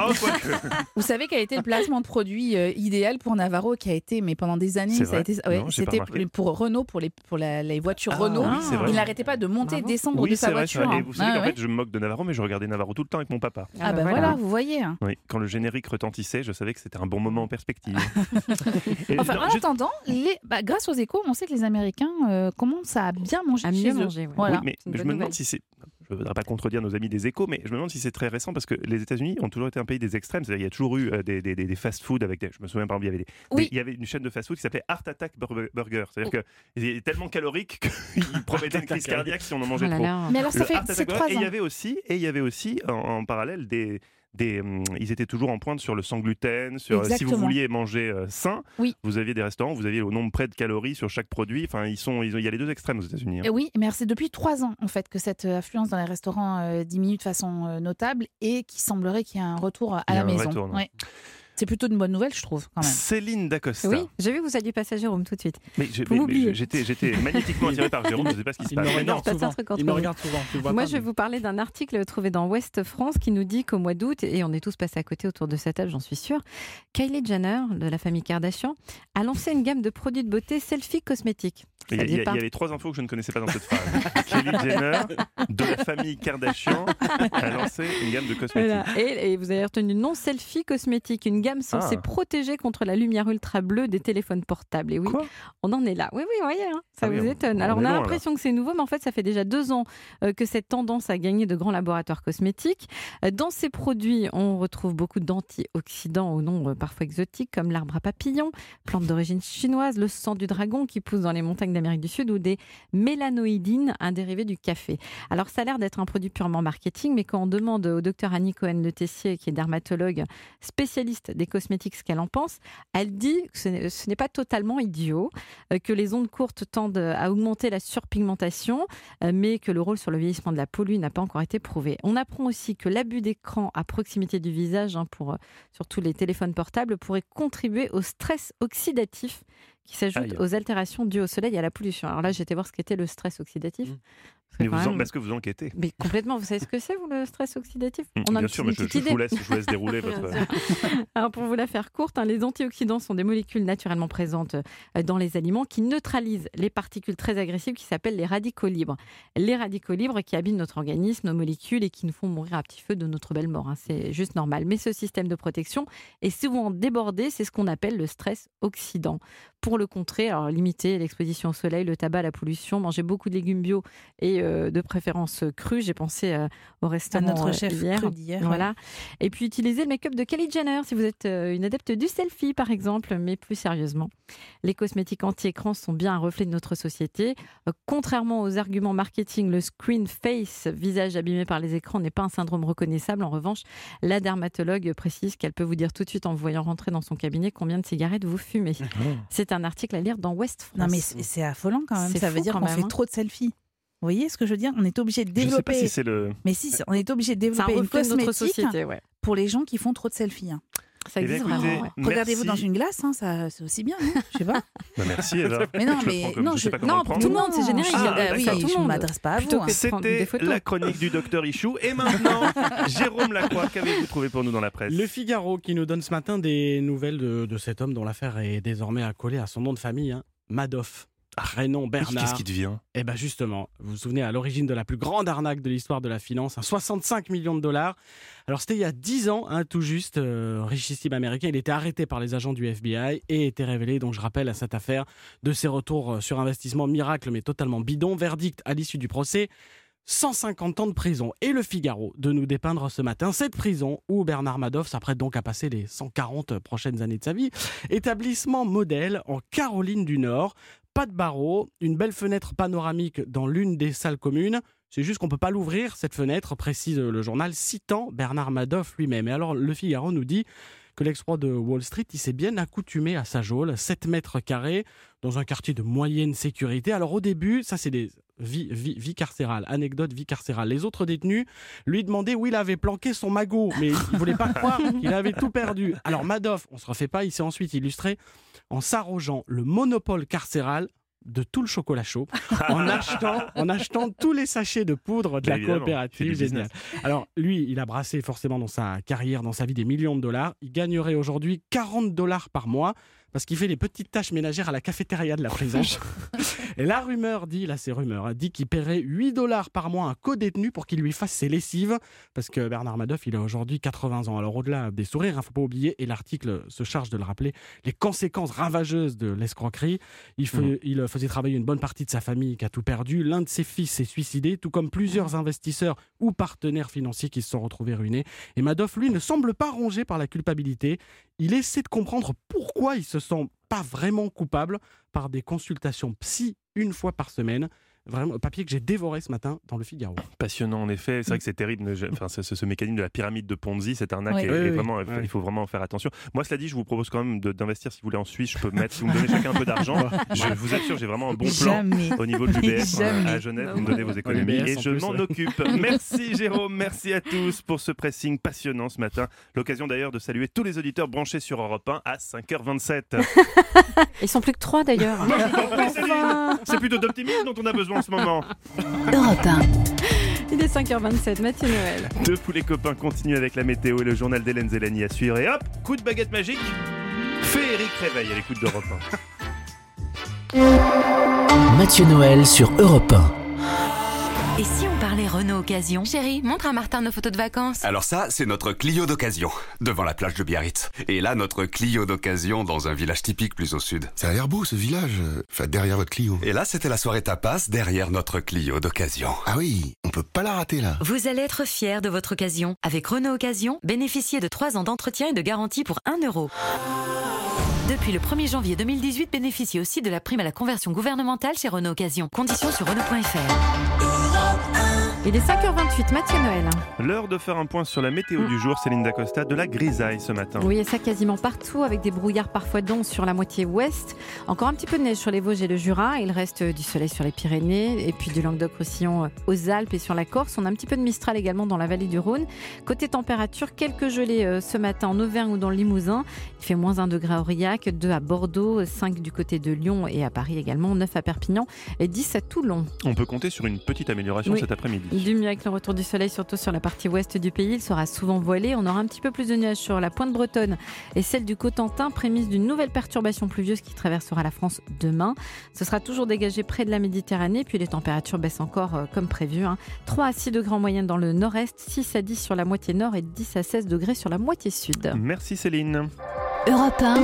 Vous savez quel a été le placement de produit idéal pour Navarro qui a été, mais pendant des années, ça a été. Ouais, c'était pour Renault, pour les voitures Renault. Oui, il n'arrêtait pas de monter et descendre de sa voiture. Et vous savez qu'en fait, je me moque de Navarro, mais je regardais Navarro tout le temps avec mon papa. Ah ben voilà, vous voyez. Oui, quand le générique retentissait, je savais que c'était un bon moment en perspective. Enfin, en attendant, grâce aux Échos, on sait que les Américains commencent à bien manger chez eux. Voilà. Oui, mais je me demande si c'est... Je ne voudrais pas contredire nos amis des Échos, mais je me demande si c'est très récent parce que les États-Unis ont toujours été un pays des extrêmes. C'est-à-dire, il y a toujours eu des fast-food avec je me souviens par exemple, il y avait une chaîne de fast-food qui s'appelait Heart Attack Burger. C'est-à-dire qu'il est tellement calorique qu'il promettait une crise cardiaque si on en mangeait trop. Mais alors, ça fait 3 ans. Et il y avait aussi en parallèle ils étaient toujours en pointe sur le sans gluten, sur si vous vouliez manger sain, vous aviez des restaurants, vous aviez au nombre près de calories sur chaque produit. Enfin, il y a les deux extrêmes aux États-Unis. Hein. Oui, mais c'est depuis 3 ans en fait que cette affluence dans les restaurants diminue de façon notable et qu'il semblerait qu'il y ait un retour à la maison. C'est plutôt une bonne nouvelle, je trouve, quand même. Céline Dacosta. Oui, j'ai vu que vous alliez passer à Jérôme tout de suite. Mais j'étais magnétiquement attiré par Jérôme, je ne sais pas ce qui se passe. Il me regarde souvent. Moi, je vais vous parler d'un article trouvé dans Ouest France qui nous dit qu'au mois d'août, et on est tous passés à côté autour de cette table, j'en suis sûre, Kylie Jenner, de la famille Kardashian, a lancé une gamme de produits de beauté selfie cosmétiques. Il y avait 3 infos que je ne connaissais pas dans cette phrase. Kylie Jenner, de la famille Kardashian, a lancé une gamme de cosmétiques. Voilà. Et vous avez retenu non selfie cosmétique, une gamme censée protéger contre la lumière ultra bleue des téléphones portables. Et oui, on en est là. Oui, vous voyez, ça vous étonne. Alors on a l'impression que c'est nouveau, mais en fait ça fait déjà 2 ans que cette tendance a gagné de grands laboratoires cosmétiques. Dans ces produits, on retrouve beaucoup d'antioxydants au nom parfois exotiques, comme l'arbre à papillons, plante d'origine chinoise, le sang du dragon qui pousse dans les montagnes d'Amérique du Sud, ou des mélanoïdines, un dérivé du café. Alors ça a l'air d'être un produit purement marketing, mais quand on demande au docteur Annie Cohen-Le Tessier, qui est dermatologue spécialiste des cosmétiques, ce qu'elle en pense, elle dit que ce n'est pas totalement idiot, que les ondes courtes tendent à augmenter la surpigmentation, mais que le rôle sur le vieillissement de la peau, lui, n'a pas encore été prouvé. On apprend aussi que l'abus d'écran à proximité du visage, pour surtout les téléphones portables, pourrait contribuer au stress oxydatif qui s'ajoute aux altérations dues au soleil et à la pollution. Alors là, j'ai été voir ce qu'était le stress oxydatif. Est-ce que vous enquêtez? Mais complètement. Vous savez ce que c'est, vous, le stress oxydatif? Bien sûr, mais je vous laisse dérouler votre... Alors, pour vous la faire courte, les antioxydants sont des molécules naturellement présentes dans les aliments qui neutralisent les particules très agressives qui s'appellent les radicaux libres. Les radicaux libres qui abîment notre organisme, nos molécules et qui nous font mourir à petit feu de notre belle mort. C'est juste normal. Mais ce système de protection est souvent débordé. C'est ce qu'on appelle le stress oxydant. Pour le contrer, alors limiter l'exposition au soleil, le tabac, la pollution, manger beaucoup de légumes bio et de préférence crus. J'ai pensé au restaurant à notre chef hier. Voilà. Et puis utiliser le make-up de Kylie Jenner si vous êtes une adepte du selfie par exemple, mais plus sérieusement. Les cosmétiques anti-écran sont bien un reflet de notre société. Contrairement aux arguments marketing, le screen face, visage abîmé par les écrans, n'est pas un syndrome reconnaissable. En revanche, la dermatologue précise qu'elle peut vous dire tout de suite en vous voyant rentrer dans son cabinet combien de cigarettes vous fumez. C'est un article à lire dans Ouest France. Non mais c'est affolant quand même. Ça veut dire qu'on fait trop de selfies. Vous voyez ce que je veux dire? On est obligé de développer. Je sais pas si c'est le. Mais si, on est obligé de développer une cosmétique pour les gens qui font trop de selfies. Ça existe vraiment. Regardez-vous dans une glace, c'est aussi bien. Je sais pas. Merci Eva. Mais non, pour tout le monde, c'est générique. Oui, je ne m'adresse pas à vous. C'était la chronique du docteur Ichou. Et maintenant, Jérôme Lacroix, qu'avez-vous trouvé pour nous dans la presse? Le Figaro qui nous donne ce matin des nouvelles de cet homme dont l'affaire est désormais accolée à son nom de famille, Madoff. Prénom Bernard. Qu'est-ce qui devient? Eh bien justement, vous vous souvenez, à l'origine de la plus grande arnaque de l'histoire de la finance, 65 millions de dollars. Alors c'était il y a 10 ans, tout juste, richissime américain. Il était arrêté par les agents du FBI et était révélé, donc je rappelle à cette affaire, de ses retours sur investissement miracle mais totalement bidon. Verdict à l'issue du procès, 150 ans de prison. Et le Figaro de nous dépeindre ce matin cette prison où Bernard Madoff s'apprête donc à passer les 140 prochaines années de sa vie. Établissement modèle en Caroline du Nord. Pas de barreaux, une belle fenêtre panoramique dans l'une des salles communes. C'est juste qu'on ne peut pas l'ouvrir, cette fenêtre, précise le journal, citant Bernard Madoff lui-même. Et alors, le Figaro nous dit que l'exploit de Wall Street, il s'est bien accoutumé à sa geôle, 7 mètres carrés, dans un quartier de moyenne sécurité. Alors au début, ça c'est des vie carcérale, anecdote vie carcérale. Les autres détenus lui demandaient où il avait planqué son magot, mais il ne voulait pas croire qu'il avait tout perdu. Alors Madoff, on ne se refait pas, il s'est ensuite illustré en s'arrogeant le monopole carcéral de tout le chocolat chaud, en achetant tous les sachets de poudre de la coopérative. Génial. Alors lui, il a brassé forcément dans sa carrière, dans sa vie, des millions de dollars. Il gagnerait aujourd'hui 40 $ par mois parce qu'il fait les petites tâches ménagères à la cafétéria de la prison. Et la rumeur dit, là c'est rumeur, dit qu'il paierait 8 $ par mois à un co-détenu pour qu'il lui fasse ses lessives, parce que Bernard Madoff, il a aujourd'hui 80 ans. Alors au-delà des sourires, faut pas oublier, et l'article se charge de le rappeler, les conséquences ravageuses de l'escroquerie. Il faisait travailler une bonne partie de sa famille qui a tout perdu. L'un de ses fils s'est suicidé, tout comme plusieurs investisseurs ou partenaires financiers qui se sont retrouvés ruinés. Et Madoff, lui, ne semble pas rongé par la culpabilité. Il essaie de comprendre pourquoi il se sent pas vraiment coupable par des consultations psy 1 fois par semaine. Vraiment, papier que j'ai dévoré ce matin dans le Figaro. Passionnant en effet, c'est vrai que c'est terrible, enfin, ce mécanisme de la pyramide de Ponzi, cette arnaque Oui. est vraiment, il faut vraiment en faire attention. Moi cela dit, je vous propose quand même d'investir si vous voulez en Suisse, je peux mettre, si vous me donnez chacun un peu d'argent, je vous assure j'ai vraiment un bon plan au niveau de l'UBS à Genève, vous me donnez vos économies et je m'en occupe. Merci Jérôme, merci à tous pour ce pressing passionnant ce matin, l'occasion d'ailleurs de saluer tous les auditeurs branchés sur Europe 1 à 5h27. Ils sont plus que 3 d'ailleurs. Moi, je t'en prie, Céline. C'est plutôt d'optimisme dont on a besoin en ce moment. Europe 1. Il est 5h27, Mathieu Noël. Tous les copains continuent avec la météo et le journal d'Hélène Zélani à suivre. Et hop, coup de baguette magique, féerique réveil à l'écoute d'Europe 1. Mathieu Noël sur Europe 1. Et si on parlait Renault Occasion? Chérie, montre à Martin nos photos de vacances. Alors ça, c'est notre Clio d'occasion, devant la plage de Biarritz. Et là, notre Clio d'occasion dans un village typique plus au sud. Ça a l'air beau ce village, enfin derrière votre Clio. Et là, c'était la soirée tapas derrière notre Clio d'occasion. Ah oui, on peut pas la rater là. Vous allez être fiers de votre occasion. Avec Renault Occasion, bénéficiez de 3 ans d'entretien et de garantie pour 1 euro. Depuis le 1er janvier 2018, bénéficiez aussi de la prime à la conversion gouvernementale chez Renault Occasion. Conditions sur Renault.fr. Il est 5h28, Mathieu Noël. L'heure de faire un point sur la météo du jour, Céline Dacosta, de la grisaille ce matin. Oui, et ça quasiment partout, avec des brouillards parfois denses sur la moitié ouest. Encore un petit peu de neige sur les Vosges et le Jura. Il reste du soleil sur les Pyrénées, et puis du Languedoc-Roussillon aux Alpes et sur la Corse. On a un petit peu de Mistral également dans la vallée du Rhône. Côté température, quelques gelées ce matin en Auvergne ou dans le Limousin. Il fait moins 1 degré à Aurillac, 2 à Bordeaux, 5 du côté de Lyon et à Paris également, 9 à Perpignan et 10 à Toulon. On peut compter sur une petite amélioration cet après-midi. Du mieux avec le retour du soleil, surtout sur la partie ouest du pays. Il sera souvent voilé. On aura un petit peu plus de nuages sur la pointe bretonne et celle du Cotentin, prémisse d'une nouvelle perturbation pluvieuse qui traversera la France demain. Ce sera toujours dégagé près de la Méditerranée. Puis les températures baissent encore comme prévu. 3 à 6 degrés en moyenne dans le nord-est, 6 à 10 sur la moitié nord et 10 à 16 degrés sur la moitié sud. Merci Céline. Europe 1.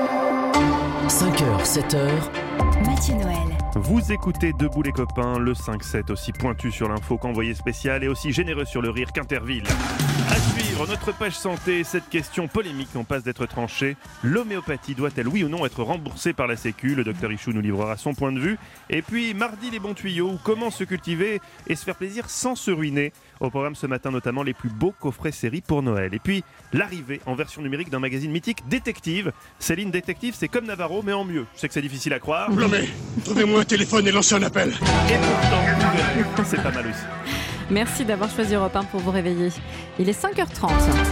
5h, 7h. Mathieu Noël. Vous écoutez Debout les copains, le 5-7 aussi pointu sur l'info qu'envoyé spécial et aussi généreux sur le rire qu'Interville. À suivre, notre page santé, cette question polémique en passe d'être tranchée. L'homéopathie doit-elle oui ou non être remboursée par la Sécu? Le docteur Ichou nous livrera son point de vue. Et puis mardi les bons tuyaux, comment se cultiver et se faire plaisir sans se ruiner. Au programme ce matin notamment les plus beaux coffrets séries pour Noël. Et puis l'arrivée en version numérique d'un magazine mythique, Détective. Céline, Détective, c'est comme Navarro mais en mieux. Je sais que c'est difficile à croire. Blomé, trouvez-moi un téléphone et lancez un appel. Et pourtant, c'est pas mal aussi. Merci d'avoir choisi Europe 1 pour vous réveiller. Il est 5h30.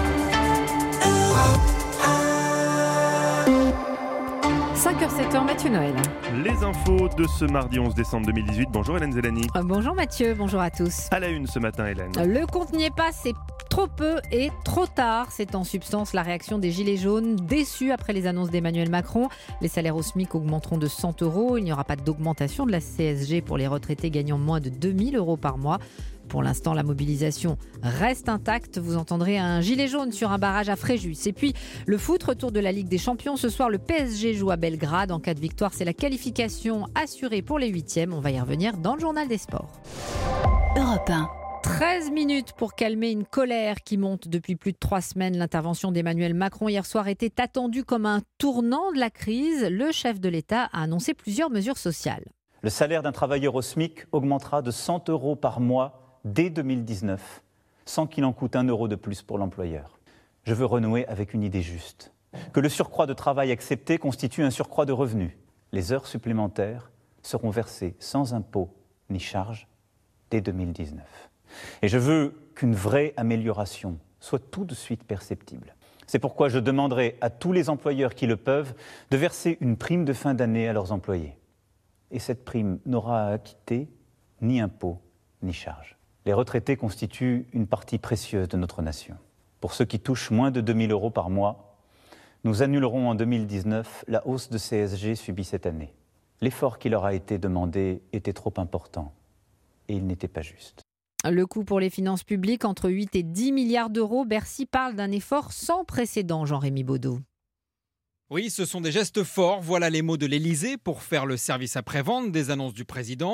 « 5h-7h, Mathieu Noël. Les infos de ce mardi 11 décembre 2018. Bonjour Hélène Zélani. Bonjour Mathieu, bonjour à tous. À la une ce matin Hélène. Le compte n'y est pas, c'est trop peu et trop tard. C'est en substance la réaction des Gilets jaunes, déçus après les annonces d'Emmanuel Macron. Les salaires au SMIC augmenteront de 100 €. Il n'y aura pas d'augmentation de la CSG pour les retraités gagnant moins de 2000 € par mois. Pour l'instant, la mobilisation reste intacte. Vous entendrez un gilet jaune sur un barrage à Fréjus. Et puis, le foot, retour de la Ligue des Champions. Ce soir, le PSG joue à Belgrade. En cas de victoire, c'est la qualification assurée pour les 8e. On va y revenir dans le journal des sports. Europe 1. 13 minutes pour calmer une colère qui monte depuis plus de 3 semaines. L'intervention d'Emmanuel Macron hier soir était attendue comme un tournant de la crise. Le chef de l'État a annoncé plusieurs mesures sociales. Le salaire d'un travailleur au SMIC augmentera de 100 € par mois dès 2019, sans qu'il en coûte 1 € de plus pour l'employeur. Je veux renouer avec une idée juste. Que le surcroît de travail accepté constitue un surcroît de revenus. Les heures supplémentaires seront versées sans impôt ni charge dès 2019. Et je veux qu'une vraie amélioration soit tout de suite perceptible. C'est pourquoi je demanderai à tous les employeurs qui le peuvent de verser une prime de fin d'année à leurs employés. Et cette prime n'aura à acquitter ni impôt ni charge. Les retraités constituent une partie précieuse de notre nation. Pour ceux qui touchent moins de 2000 € par mois, nous annulerons en 2019 la hausse de CSG subie cette année. L'effort qui leur a été demandé était trop important et il n'était pas juste. Le coût pour les finances publiques, entre 8 et 10 milliards d'euros. Bercy parle d'un effort sans précédent, Jean-Rémy Baudot. Oui, ce sont des gestes forts. Voilà les mots de l'Élysée pour faire le service après-vente des annonces du président.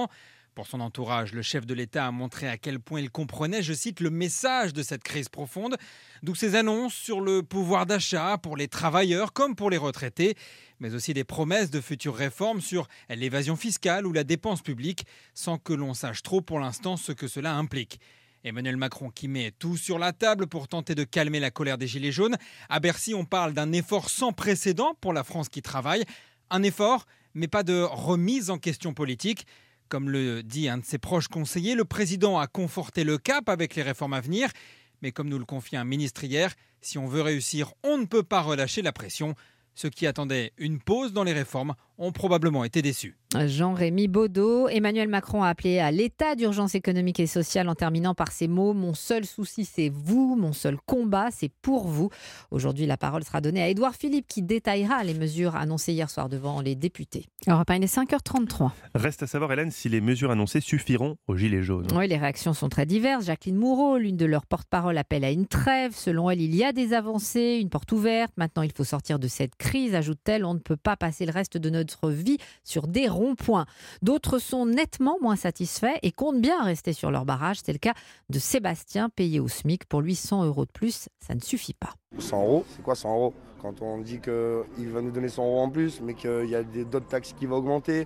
Pour son entourage, le chef de l'État a montré à quel point il comprenait, je cite, le message de cette crise profonde, d'où ses annonces sur le pouvoir d'achat pour les travailleurs comme pour les retraités, mais aussi des promesses de futures réformes sur l'évasion fiscale ou la dépense publique, sans que l'on sache trop pour l'instant ce que cela implique. Emmanuel Macron qui met tout sur la table pour tenter de calmer la colère des Gilets jaunes. À Bercy, on parle d'un effort sans précédent pour la France qui travaille. Un effort, mais pas de remise en question politique. Comme le dit un de ses proches conseillers, le président a conforté le cap avec les réformes à venir. Mais comme nous le confie un ministre hier, si on veut réussir, on ne peut pas relâcher la pression. Ceux qui attendaient une pause dans les réformes ont probablement été déçus. Jean-Rémy Baudot. Emmanuel Macron a appelé à l'état d'urgence économique et sociale en terminant par ces mots « Mon seul souci, c'est vous. Mon seul combat, c'est pour vous ». Aujourd'hui, la parole sera donnée à Édouard Philippe qui détaillera les mesures annoncées hier soir devant les députés. Europe 1, il est 5h33. Reste à savoir, Hélène, si les mesures annoncées suffiront aux Gilets jaunes. Oui, les réactions sont très diverses. Jacqueline Moureau, l'une de leurs porte-parole, appelle à une trêve. Selon elle, il y a des avancées, une porte ouverte. Maintenant, il faut sortir de cette crise, ajoute-t-elle. On ne peut pas passer le reste de notre vie sur des ronds-points. D'autres sont nettement moins satisfaits et comptent bien rester sur leur barrage. C'est le cas de Sébastien, payé au SMIC. Pour lui, 100 € de plus, ça ne suffit pas. 100 €, c'est quoi 100 €? Quand on dit qu'il va nous donner 100 € en plus, mais qu'il y a d'autres taxes qui vont augmenter,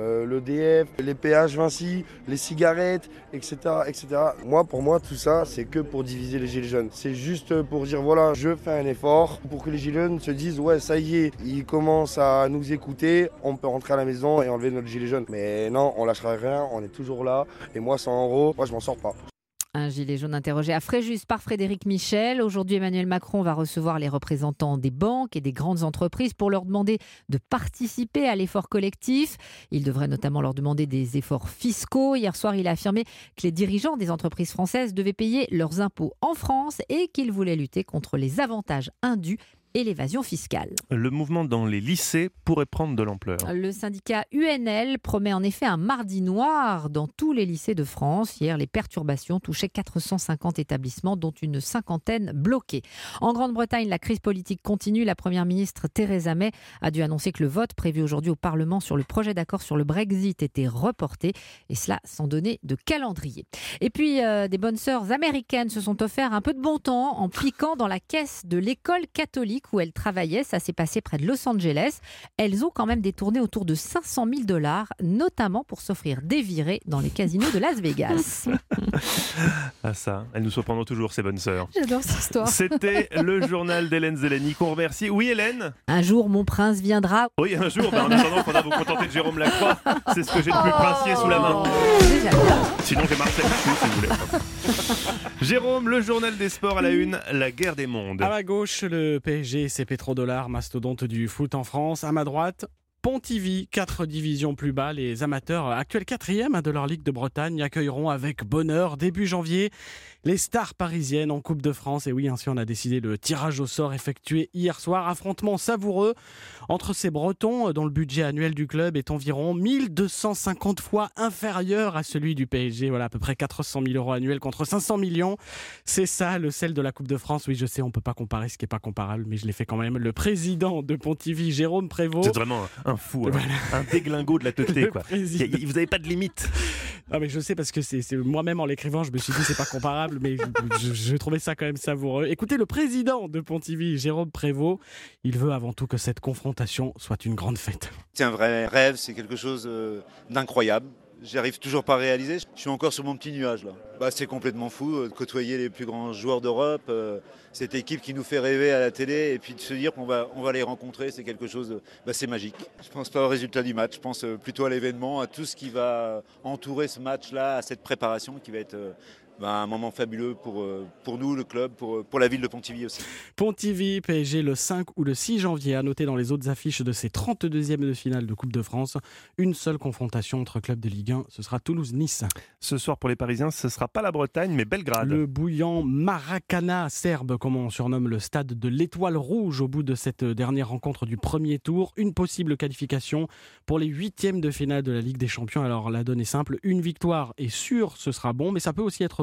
l'EDF, les péages Vinci, les cigarettes, etc., etc. Pour moi, tout ça, c'est que pour diviser les Gilets jaunes. C'est juste pour dire, voilà, je fais un effort pour que les Gilets jaunes se disent, ouais, ça y est, ils commencent à nous écouter, on peut rentrer à la maison et enlever notre Gilet jaune. Mais non, on lâchera rien, on est toujours là. Et moi, 100 €, moi, je m'en sors pas. Un gilet jaune interrogé à Fréjus par Frédéric Michel. Aujourd'hui, Emmanuel Macron va recevoir les représentants des banques et des grandes entreprises pour leur demander de participer à l'effort collectif. Il devrait notamment leur demander des efforts fiscaux. Hier soir, il a affirmé que les dirigeants des entreprises françaises devaient payer leurs impôts en France et qu'il voulait lutter contre les avantages indus et l'évasion fiscale. Le mouvement dans les lycées pourrait prendre de l'ampleur. Le syndicat UNL promet en effet un mardi noir dans tous les lycées de France. Hier, les perturbations touchaient 450 établissements, dont une cinquantaine bloqués. En Grande-Bretagne, la crise politique continue. La première ministre Theresa May a dû annoncer que le vote prévu aujourd'hui au Parlement sur le projet d'accord sur le Brexit était reporté, et cela sans donner de calendrier. Et puis, des bonnes sœurs américaines se sont offert un peu de bon temps en piquant dans la caisse de l'école catholique où elles travaillaient. Ça s'est passé près de Los Angeles. Elles ont quand même détourné autour de 500 000 $, notamment pour s'offrir des virées dans les casinos de Las Vegas. Ah ça, elles nous surprendront toujours, ces bonnes sœurs. J'adore cette histoire. C'était le journal d'Hélène Zeleny qu'on remercie. Oui, Hélène ? Un jour, mon prince viendra. Oui, un jour. En attendant, il faudra vous contenter de Jérôme Lacroix. C'est ce que j'ai de plus princier sous la main. Sinon, j'ai Marcel dessus, si vous voulez. Jérôme, le journal des sports à la une, la guerre des mondes. À ma gauche, le PSG et ses pétrodollars, mastodonte du foot en France. À ma droite, Pontivy, 4 divisions plus bas. Les amateurs, actuels 4e de leur Ligue de Bretagne, accueilleront avec bonheur début janvier les stars parisiennes en Coupe de France. Et oui, ainsi on a décidé le tirage au sort effectué hier soir. Affrontement savoureux entre ces Bretons dont le budget annuel du club est environ 1250 fois inférieur à celui du PSG. Voilà, à peu près 400 000 € annuels contre 500 millions. C'est ça le sel de la Coupe de France. Oui, je sais, on ne peut pas comparer ce qui n'est pas comparable, mais je l'ai fait quand même. Le président de Pontivy, Jérôme Prévost. C'est vraiment un fou, voilà. Un déglingo de la teuté, quoi. Vous n'avez pas de limite. Ah mais je sais, parce que c'est moi-même en l'écrivant, je me suis dit c'est pas comparable, mais je trouvais ça quand même savoureux. Écoutez, le président de Pontivy, Jérôme Prévost, il veut avant tout que cette confrontation soit une grande fête. C'est un vrai rêve, c'est quelque chose d'incroyable. J'arrive toujours pas à réaliser, je suis encore sur mon petit nuage là. C'est complètement fou de côtoyer les plus grands joueurs d'Europe, cette équipe qui nous fait rêver à la télé, et puis de se dire qu'on va les rencontrer, c'est quelque chose, c'est magique. Je pense pas au résultat du match, je pense plutôt à l'événement, à tout ce qui va entourer ce match-là, à cette préparation qui va être un moment fabuleux pour nous, le club, pour la ville de Pontivy aussi. Pontivy, PSG le 5 ou le 6 janvier, à noter dans les autres affiches de ces 32e de finale de Coupe de France. Une seule confrontation entre clubs de Ligue 1, ce sera Toulouse-Nice. Ce soir pour les Parisiens, ce ne sera pas la Bretagne, mais Belgrade. Le bouillant Maracana serbe, comme on surnomme le stade de l'Étoile Rouge au bout de cette dernière rencontre du premier tour. Une possible qualification pour les 8e de finale de la Ligue des Champions. Alors la donne est simple, une victoire est sûre, ce sera bon, mais ça peut aussi être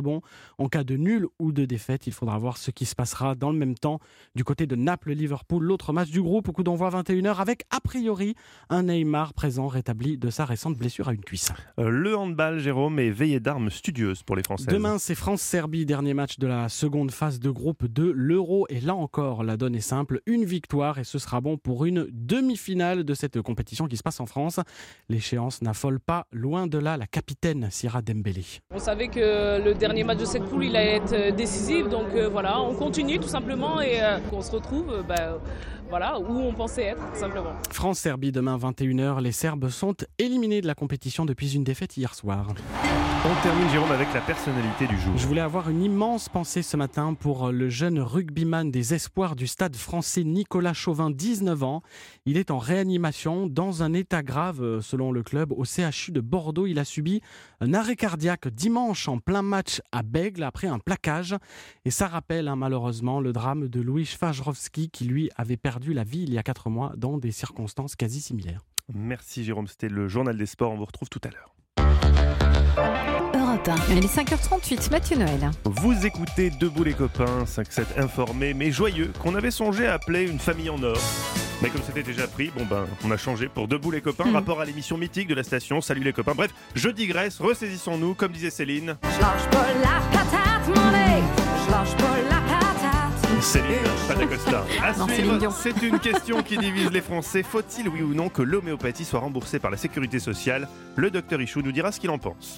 bon. En cas de nul ou de défaite, il faudra voir ce qui se passera dans le même temps du côté de Naples-Liverpool, l'autre match du groupe, au coup d'envoi 21h, avec a priori un Neymar présent rétabli de sa récente blessure à une cuisse. Le handball, Jérôme, est veillée d'armes studieuses pour les Françaises. Demain, c'est France-Serbie, dernier match de la seconde phase de groupe de l'Euro. Et là encore, la donne est simple, une victoire et ce sera bon pour une demi-finale de cette compétition qui se passe en France. L'échéance n'affole pas, loin de là, la capitaine Sira Dembélé. On savait que le dernier match de cette poule, il allait être décisif, donc voilà, on continue tout simplement et qu'on se retrouve voilà, où on pensait être, tout simplement. France-Serbie, demain 21h, les Serbes sont éliminés de la compétition depuis une défaite hier soir. On termine, Jérôme, avec la personnalité du jour. Je voulais avoir une immense pensée ce matin pour le jeune rugbyman des espoirs du Stade français Nicolas Chauvin, 19 ans. Il est en réanimation dans un état grave, selon le club, au CHU de Bordeaux. Il a subi un arrêt cardiaque dimanche en plein match à Bègle après un plaquage. Et ça rappelle malheureusement le drame de Louis Fajrowski qui lui avait perdu la vie il y a 4 mois dans des circonstances quasi similaires. Merci Jérôme, c'était le journal des sports. On vous retrouve tout à l'heure. Europe 1. Il est 5h38, Mathieu Noël. Vous écoutez Debout les copains, 5-7 informés mais joyeux, qu'on avait songé à appeler une famille en or. Mais comme c'était déjà pris, on a changé pour Debout les copains, rapport à l'émission mythique de la station Salut les copains. Bref, je digresse, ressaisissons-nous, comme disait Céline. Je lâche pas la patate, mon nez. Je lâche pas la patate. Céline, pas d'Acosta. Non, Céline Dion. C'est une question qui divise les Français. Faut-il, oui ou non, que l'homéopathie soit remboursée par la sécurité sociale ? Le docteur Ichou nous dira ce qu'il en pense.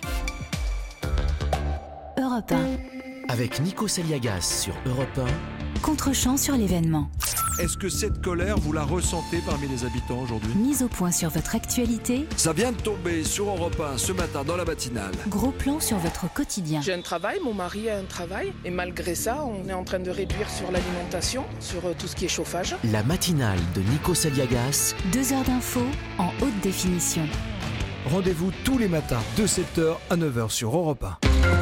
Europe 1. Avec Nico Saliagas sur Europe 1. Contre-champ sur l'événement. Est-ce que cette colère, vous la ressentez parmi les habitants aujourd'hui ? Mise au point sur votre actualité. Ça vient de tomber sur Europe 1 ce matin dans la matinale. Gros plan sur votre quotidien. J'ai un travail, mon mari a un travail. Et malgré ça, on est en train de réduire sur l'alimentation, sur tout ce qui est chauffage. La matinale de Nico Saliagas. 2 heures d'infos en haute définition. Rendez-vous tous les matins de 7h à 9h sur Europe 1.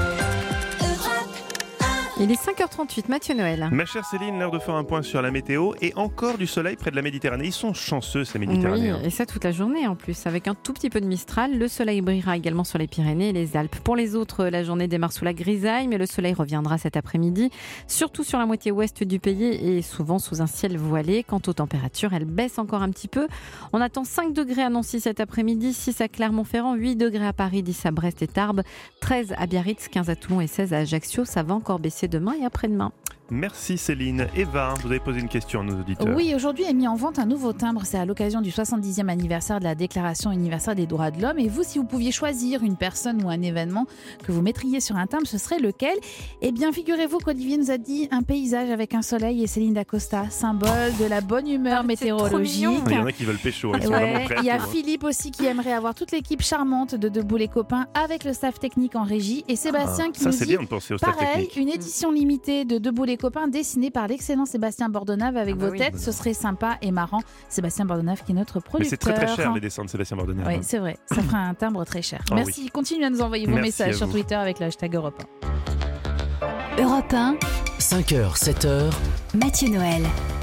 Il est 5h38, Mathieu Noël. Ma chère Céline, l'heure de faire un point sur la météo et encore du soleil près de la Méditerranée. Ils sont chanceux ces Méditerranéens. Oui, et ça toute la journée en plus, avec un tout petit peu de Mistral. Le soleil brillera également sur les Pyrénées et les Alpes. Pour les autres, la journée démarre sous la grisaille, mais le soleil reviendra cet après-midi, surtout sur la moitié ouest du pays et souvent sous un ciel voilé. Quant aux températures, elles baissent encore un petit peu. On attend 5 degrés à Nancy cet après-midi, 6 à Clermont-Ferrand, 8 degrés à Paris, 10 à Brest et Tarbes, 13 à Biarritz, 15 à Toulon et 16 à Ajaccio. Ça va encore baisser demain et après-demain. Merci Céline. Eva, vous avez posé une question à nos auditeurs. Oui, aujourd'hui est mis en vente un nouveau timbre. C'est à l'occasion du 70e anniversaire de la Déclaration universelle des droits de l'homme. Et vous, si vous pouviez choisir une personne ou un événement que vous mettriez sur un timbre, ce serait lequel ? Eh bien, figurez-vous qu'Olivier nous a dit un paysage avec un soleil et Céline d'Acosta, symbole de la bonne humeur météorologique. Il y en a qui veulent pécho. Il y a Philippe aussi qui aimerait avoir toute l'équipe charmante de Debout les copains avec le staff technique en régie. Et Sébastien qui nous dit, bien de penser au staff pareil, technique. une édition limitée de Debout les copains dessinée par l'excellent Sébastien Bordonave avec vos têtes. Ce serait sympa et marrant. Sébastien Bordonave qui est notre producteur. Mais c'est très très cher les dessins de Sébastien Bordonave. Oui, c'est vrai. Ça fera un timbre très cher. Ah, merci. Oui. Continuez à nous envoyer vos Merci messages sur vous. Twitter avec le hashtag Europe 1. Europe 1. 5h, 7h. Mathieu Noël.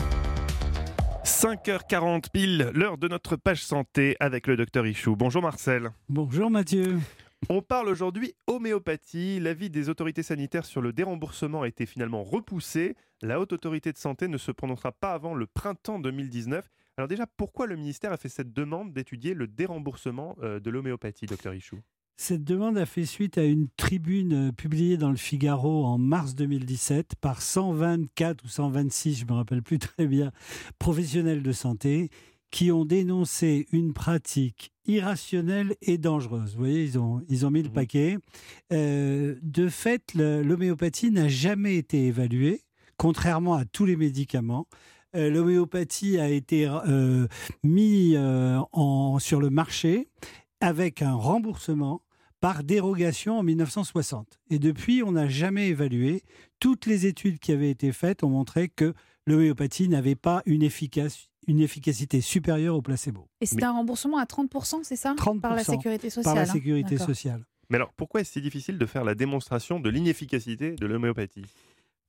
5h40 pile, l'heure de notre page santé avec le docteur Ichou. Bonjour Marcel. Bonjour Mathieu. On parle aujourd'hui homéopathie. L'avis des autorités sanitaires sur le déremboursement a été finalement repoussé. La Haute Autorité de Santé ne se prononcera pas avant le printemps 2019. Alors déjà, pourquoi le ministère a fait cette demande d'étudier le déremboursement de l'homéopathie, docteur Ichou ? Cette demande a fait suite à une tribune publiée dans le Figaro en mars 2017 par 124 ou 126, je ne me rappelle plus très bien, professionnels de santé qui ont dénoncé une pratique irrationnelle et dangereuse. Vous voyez, ils ont mis le paquet. De fait, l'homéopathie n'a jamais été évaluée, contrairement à tous les médicaments. L'homéopathie a été mise sur le marché avec un remboursement par dérogation en 1960. Et depuis, on n'a jamais évalué. Toutes les études qui avaient été faites ont montré que l'homéopathie n'avait pas une efficacité supérieure au placebo. Et c'est un remboursement à 30%, c'est ça ? 30% par la sécurité sociale. Par la sécurité sociale. Mais alors, pourquoi est-ce si difficile de faire la démonstration de l'inefficacité de l'homéopathie ?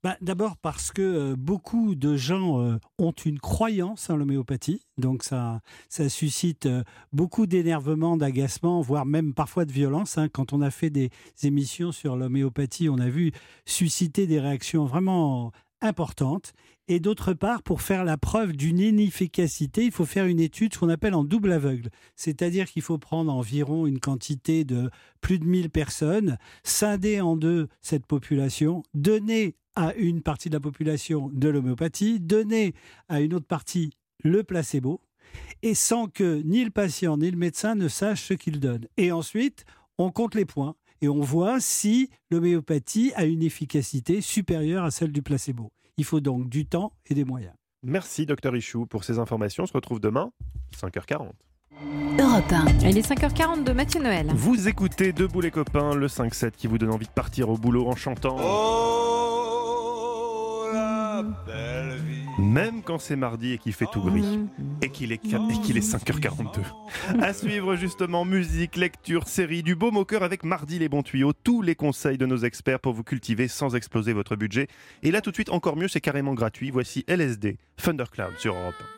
D'abord parce que beaucoup de gens ont une croyance en l'homéopathie, donc ça suscite beaucoup d'énervement, d'agacement, voire même parfois de violence. Quand on a fait des émissions sur l'homéopathie, on a vu susciter des réactions vraiment importantes. Et d'autre part, pour faire la preuve d'une inefficacité, il faut faire une étude, ce qu'on appelle en double aveugle. C'est-à-dire qu'il faut prendre environ une quantité de plus de 1000 personnes, scinder en deux cette population, donner à une partie de la population de l'homéopathie, donner à une autre partie le placebo, et sans que ni le patient ni le médecin ne sachent ce qu'il donne. Et ensuite, on compte les points et on voit si l'homéopathie a une efficacité supérieure à celle du placebo. Il faut donc du temps et des moyens. Merci Dr Ichou pour ces informations. On se retrouve demain, 5h40. Europe 1. Il est 5h40 de Mathieu Noël. Vous écoutez Debout les copains, le 5-7 qui vous donne envie de partir au boulot en chantant. Même quand c'est mardi et qu'il fait tout gris et qu'il est 5h42. À suivre justement, musique, lecture, série, du baume au cœur avec Mardi les bons tuyaux, tous les conseils de nos experts pour vous cultiver sans exploser votre budget. Et là tout de suite, encore mieux, c'est carrément gratuit. Voici LSD, Thundercloud sur Europe 1.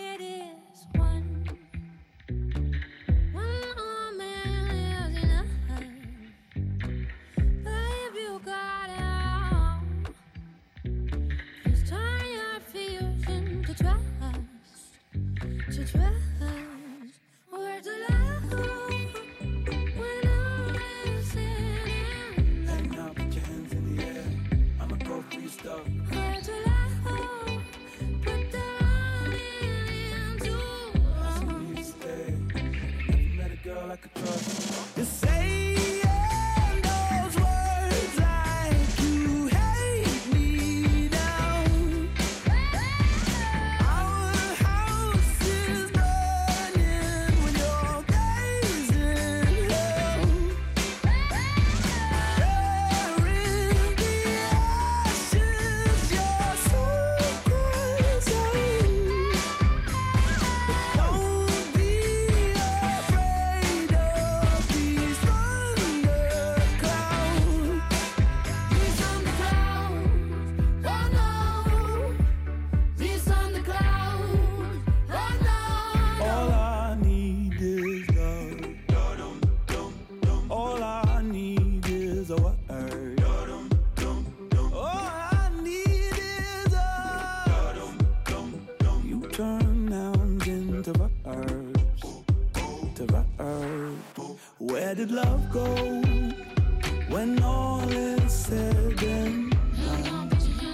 Where did love go when all is said and done?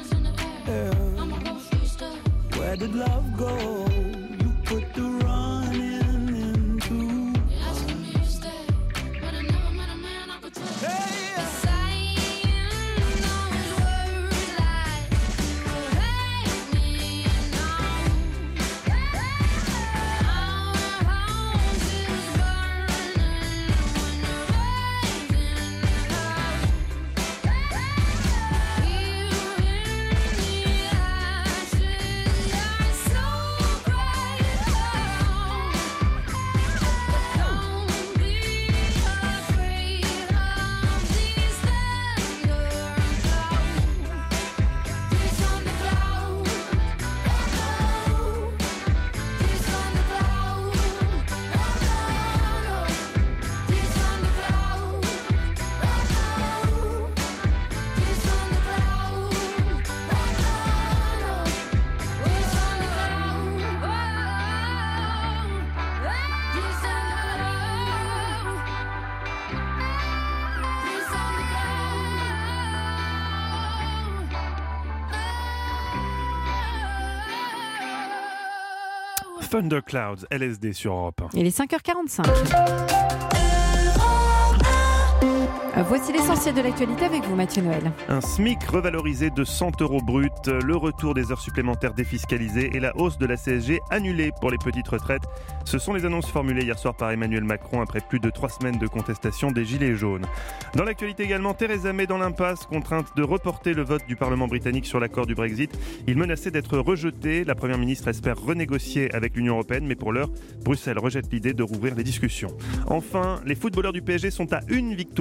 Yeah. Where did love go? You put the running into Thunderclouds, LSD sur Europe 1. Il est 5h45. Voici l'essentiel de l'actualité avec vous, Mathieu Noël. Un SMIC revalorisé de 100 € brut, le retour des heures supplémentaires défiscalisées et la hausse de la CSG annulée pour les petites retraites. Ce sont les annonces formulées hier soir par Emmanuel Macron après plus de 3 semaines de contestation des Gilets jaunes. Dans l'actualité également, Theresa May dans l'impasse, contrainte de reporter le vote du Parlement britannique sur l'accord du Brexit. Il menaçait d'être rejeté. La Première ministre espère renégocier avec l'Union européenne, mais pour l'heure, Bruxelles rejette l'idée de rouvrir les discussions. Enfin, les footballeurs du PSG sont à une victoire des 8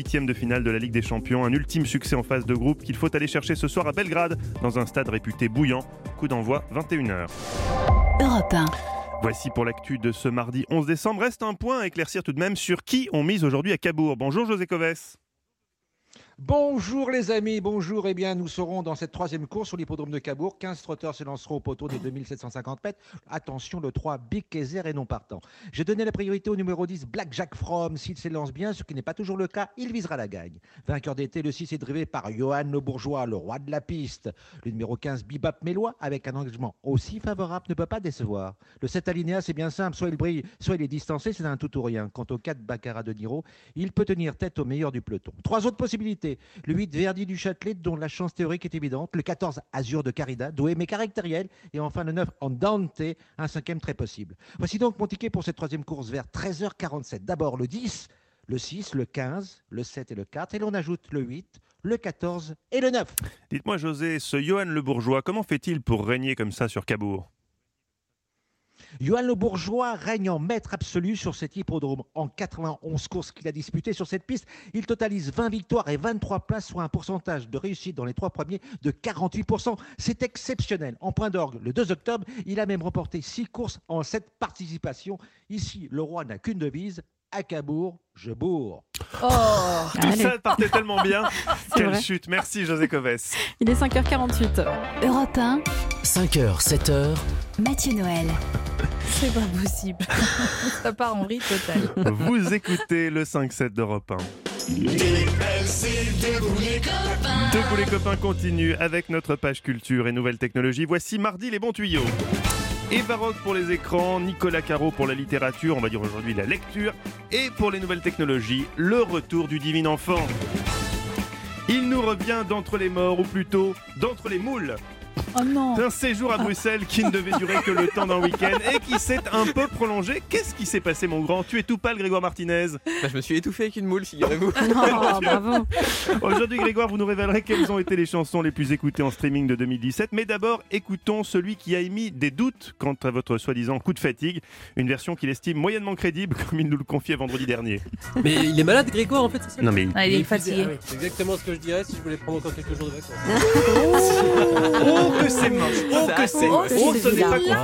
huitièmes de finale de la Ligue des Champions. Un ultime succès en phase de groupe qu'il faut aller chercher ce soir à Belgrade, dans un stade réputé bouillant. Coup d'envoi 21h. Europe 1. Voici pour l'actu de ce mardi 11 décembre. Reste un point à éclaircir tout de même sur qui on mise aujourd'hui à Cabourg. Bonjour José Covès. Bonjour les amis, bonjour. Eh bien, nous serons dans cette troisième course sur l'hippodrome de Cabourg. 15 trotteurs se lanceront au poteau des 2750 mètres. Attention, le 3, Big Kaiser est non partant. J'ai donné la priorité au numéro 10, Black Jack From. S'il s'élance bien, ce qui n'est pas toujours le cas, il visera la gagne. Vainqueur d'été, le 6 est drivé par Johan Le Bourgeois, le roi de la piste. Le numéro 15, Bebop Mélois, avec un engagement aussi favorable, ne peut pas décevoir. Le 7 alinéa, c'est bien simple, soit il brille, soit il est distancé, c'est un tout ou rien. Quant au 4, Baccarat de Niro, il peut tenir tête au meilleur du peloton. 3 autres possibilités. Le 8, Verdi du Châtelet, dont la chance théorique est évidente. Le 14, Azur de Carida, doué mais caractériel. Et enfin le 9, Andante, un 5e très possible. Voici donc mon ticket pour cette troisième course vers 13h47. D'abord le 10, le 6, le 15, le 7 et le 4. Et l'on ajoute le 8, le 14 et le 9. Dites-moi José, ce Johan Le Bourgeois, comment fait-il pour régner comme ça sur Cabourg ? Johan Le Bourgeois règne en maître absolu sur cet hippodrome. En 91 courses qu'il a disputées sur cette piste, il totalise 20 victoires et 23 places, soit un pourcentage de réussite dans les 3 premiers de 48%. C'est exceptionnel. En point d'orgue, le 2 octobre, il a même remporté 6 courses en 7 participations. Ici, le roi n'a qu'une devise, à Cabourg, je bourre. Oh, tout ça partait tellement bien. Quelle vrai. chute. Merci José Covès. Il est 5h48. Europe 1. 5h, 7h. Mathieu Noël. C'est pas possible. Ça part en riz total. Vous écoutez le 5-7 d'Europe 1. Debout les copains continue avec notre page culture et nouvelles technologies. Voici mardi les bons tuyaux. Eva Rock pour les écrans, Nicolas Caro pour la littérature, on va dire aujourd'hui la lecture, et pour les nouvelles technologies, le retour du divin enfant. Il nous revient d'entre les morts, ou plutôt d'entre les moules. Oh non. Un séjour à Bruxelles qui ne devait durer que le temps d'un week-end et qui s'est un peu prolongé. Qu'est-ce qui s'est passé mon grand ? Tu es tout pâle Grégoire Martinez. Je me suis étouffé avec une moule, figurez-vous. Oh, bravo. Aujourd'hui Grégoire, vous nous révélerez quelles ont été les chansons les plus écoutées en streaming de 2017. Mais d'abord, écoutons celui qui a émis des doutes quant à votre soi-disant coup de fatigue. Une version qu'il estime moyennement crédible, comme il nous le confiait vendredi dernier. Mais il est malade, Grégoire, en fait, c'est ça ? Non mais... Ah, il est fatigué. C'est exactement ce que je dirais si je voulais prendre encore quelques jours de vacances. Oh que c'est moche. Oh que c'est moche. Oh ce n'est pas qu'on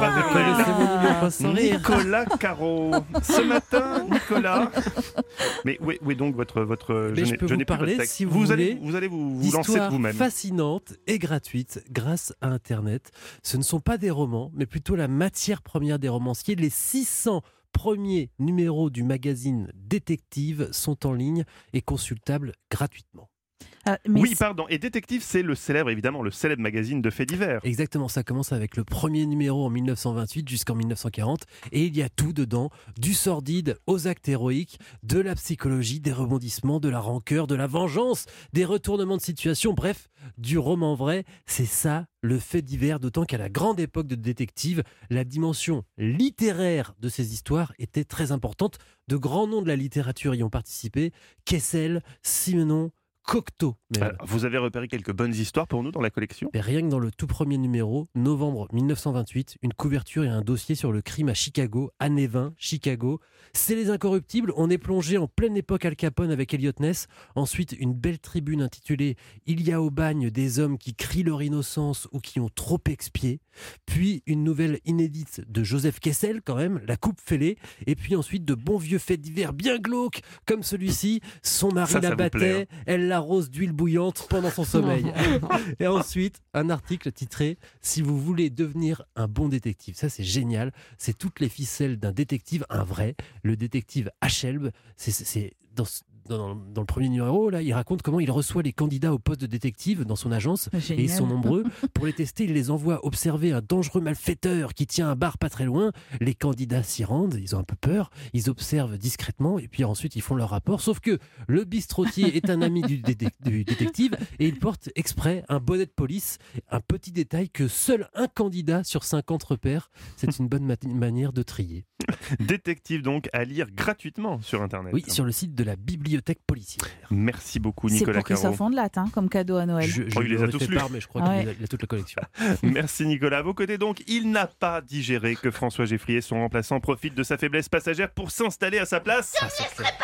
fasse avec Nicolas Caro. Ce matin, Nicolas. Mais où est donc votre Mais je peux vous parler, si vous voulez, vous allez vous lancer de vous-même. Fascinante et gratuite grâce à Internet. Ce ne sont pas des romans, mais plutôt la matière première des romanciers. Les 600 premiers numéros du magazine Détective sont en ligne et consultables gratuitement. Oui, pardon. Et Détective, c'est le célèbre magazine de faits divers. Exactement, ça commence avec le premier numéro en 1928 jusqu'en 1940 et il y a tout dedans, du sordide aux actes héroïques, de la psychologie, des rebondissements, de la rancœur, de la vengeance, des retournements de situation, bref, du roman vrai. C'est ça le fait divers, d'autant qu'à la grande époque de Détective, la dimension littéraire de ces histoires était très importante. De grands noms de la littérature y ont participé, Kessel, Simenon, Cocteau. Vous avez repéré quelques bonnes histoires pour nous dans la collection ? Et rien que dans le tout premier numéro, novembre 1928, une couverture et un dossier sur le crime à Chicago, années 20, Chicago. C'est Les Incorruptibles, on est plongé en pleine époque Al Capone avec Elliot Ness. Ensuite, une belle tribune intitulée « Il y a au bagne des hommes qui crient leur innocence ou qui ont trop expié ». Puis une nouvelle inédite de Joseph Kessel quand même, La coupe fêlée. Et puis ensuite de bons vieux faits divers bien glauques comme celui-ci. Son mari la battait, elle l'arrose d'huile bouillante pendant son sommeil. Et ensuite, un article titré « Si vous voulez devenir un bon détective ». Ça, c'est génial. C'est toutes les ficelles d'un détective, un vrai. Le détective Hachelb, c'est dans le premier numéro, là, il raconte comment il reçoit les candidats au poste de détective dans son agence. Génial. Et ils sont nombreux. Pour les tester, il les envoie observer un dangereux malfaiteur qui tient un bar pas très loin. Les candidats s'y rendent, ils ont un peu peur, ils observent discrètement et puis ensuite ils font leur rapport. Sauf que le bistrotier est un ami du détective et il porte exprès un bonnet de police. Un petit détail que seul un candidat sur 50 repère. C'est une bonne manière de trier. Détective donc à lire gratuitement sur Internet. Oui, sur le site de la bibliothèque policière. Merci beaucoup Nicolas C'est pour Caro. Christophe Ondelat comme cadeau à Noël. Il les a tous lus. Mais je crois qu'il a toute la collection. Merci Nicolas. À vos côtés donc, il n'a pas digéré que François Geffrier, son remplaçant, profite de sa faiblesse passagère pour s'installer à sa place. Je ne laisserai pas faire.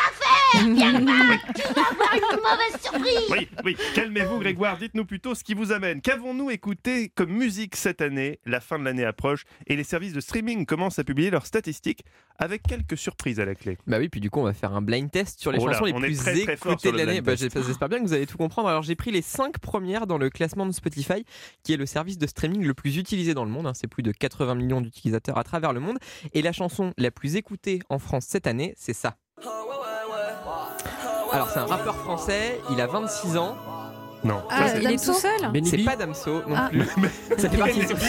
Pierre, tu vas avoir une mauvaise surprise. Oui, calmez-vous Grégoire, dites-nous plutôt ce qui vous amène. Qu'avons-nous écouté comme musique cette année? La fin de l'année approche et les services de streaming commencent à publier leurs statistiques avec quelques surprises à la clé. Bah oui, puis du coup on va faire un blind test sur les chansons les plus écoutées de l'année. J'espère bien que vous allez tout comprendre. Alors j'ai pris les 5 premières dans le classement de Spotify, qui est le service de streaming le plus utilisé dans le monde. C'est plus de 80 millions d'utilisateurs à travers le monde. Et la chanson la plus écoutée en France cette année, c'est ça. Alors c'est un rappeur français, il a 26 ans. Non. Il est tout seul? C'est pas Damso non plus. Ça fait partie de son...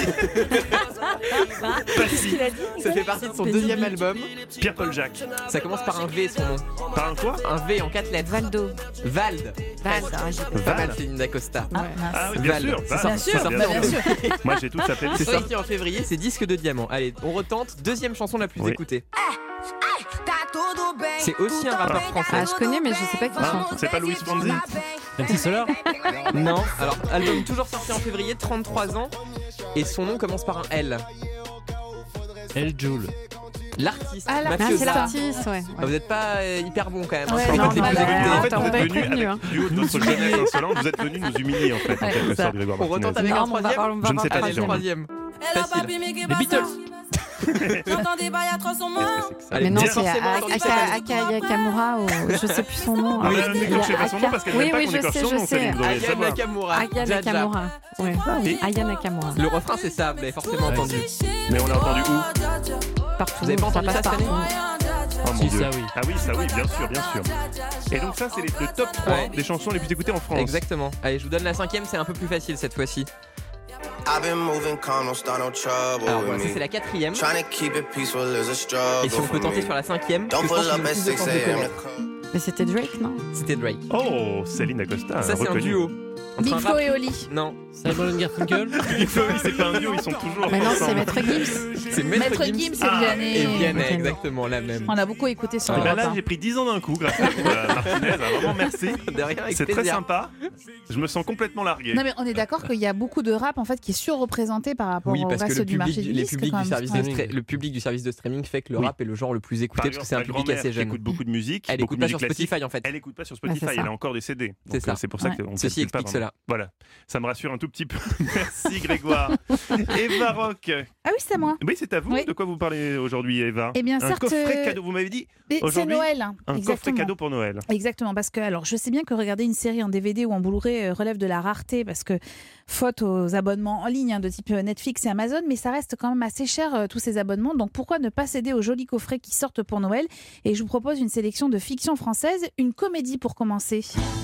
Ça fait partie de son deuxième album. Pierre-Paul Jacques. Ça commence par un V son nom. Par un quoi? Un V en 4 lettres. Valdo. Vald. Pas mal, Céline d'Acosta. Ah oui, bien sûr. Bien sûr. Moi j'ai tout appelé. C'est sorti en février, c'est disque de diamant. Allez, on retente. Deuxième chanson la plus écoutée. C'est aussi un rappeur français. Ah, je connais, mais je sais pas qui chante. C'est pas Louis Fonzi? MC Solar? Non. Alors, album toujours sorti en février, 33 ans. Et son nom commence par un L. El Joule. L'artiste. C'est l'artiste, ouais. Vous n'êtes pas hyper bon quand même. En fait, vous êtes venu du haut de notre jeunesse insolente, vous êtes venu nous humilier en fait. En quelque sorte, Grégoire On retente avec un troisième. Je ne sais pas si troisième. Facile. Les Beatles. Mais non, c'est Aka Nakamura ou je sais plus son nom. Ne déclenchez pas son nom parce qu'elle n'aime pas qu'on déclenche son nom. Aya Nakamura. Aya Nakamura. Aya Nakamura. Le refrain c'est ça, vous l'avez forcément entendu. Mais on l'a entendu où? Partout. Vous n'avez pas entendu ça cette année? Oh mon Dieu. Ah oui, ça oui, bien sûr. Et donc ça c'est le top 3 des chansons les plus écoutées en France. Exactement. Allez, je vous donne la 5e, c'est un peu plus facile cette fois-ci. Alors voilà, ça c'est la 4e. Et si on peut tenter sur la 5e, parce que je pense qu'ils ont plus de chances de connaître. Mais c'était Drake, non? C'était Drake. Oh, Céline Acosta. Ça c'est un duo. Big Flo et Oli. Non. Simon & Garfunkel. Big Flo et Oli, c'est pas un duo, ils sont toujours. Mais non, c'est Maître Gims. C'est Maître Gims et Vianney. Et Vianney, exactement, la même. On a beaucoup écouté sur Europe 1. Là, j'ai pris 10 ans d'un coup, grâce à Martinez. Vraiment, merci. De rien, avec c'est plaisir. très sympa. Je me sens complètement largué. Non, mais on est d'accord qu'il y a beaucoup de rap en fait qui est surreprésenté par rapport au reste du marché du disque. Le public du service de streaming fait que le rap est le genre le plus écouté parce que c'est un public assez jeune. Elle écoute beaucoup de musique. Elle écoute pas sur Spotify en fait. Elle écoute pas sur Spotify, elle a encore des CD. C'est ça. C'est pour ça qu'on ceci explique cela. Voilà. Ça me rassure un tout petit peu. Merci Grégoire. Eva Rock. Ah oui, c'est à moi. Oui, c'est à vous. Oui. De quoi vous parlez aujourd'hui, Eva? Eh bien, un coffret cadeau, vous m'avez dit c'est Noël. Un coffret cadeau pour Noël. Exactement, parce que alors je sais bien que regarder une série en DVD ou en Blu-ray relève de la rareté, parce que faute aux abonnements en ligne de type Netflix et Amazon, mais ça reste quand même assez cher tous ces abonnements. Donc pourquoi ne pas céder aux jolis coffrets qui sortent pour Noël? Et je vous propose une sélection de fiction française, une comédie pour commencer.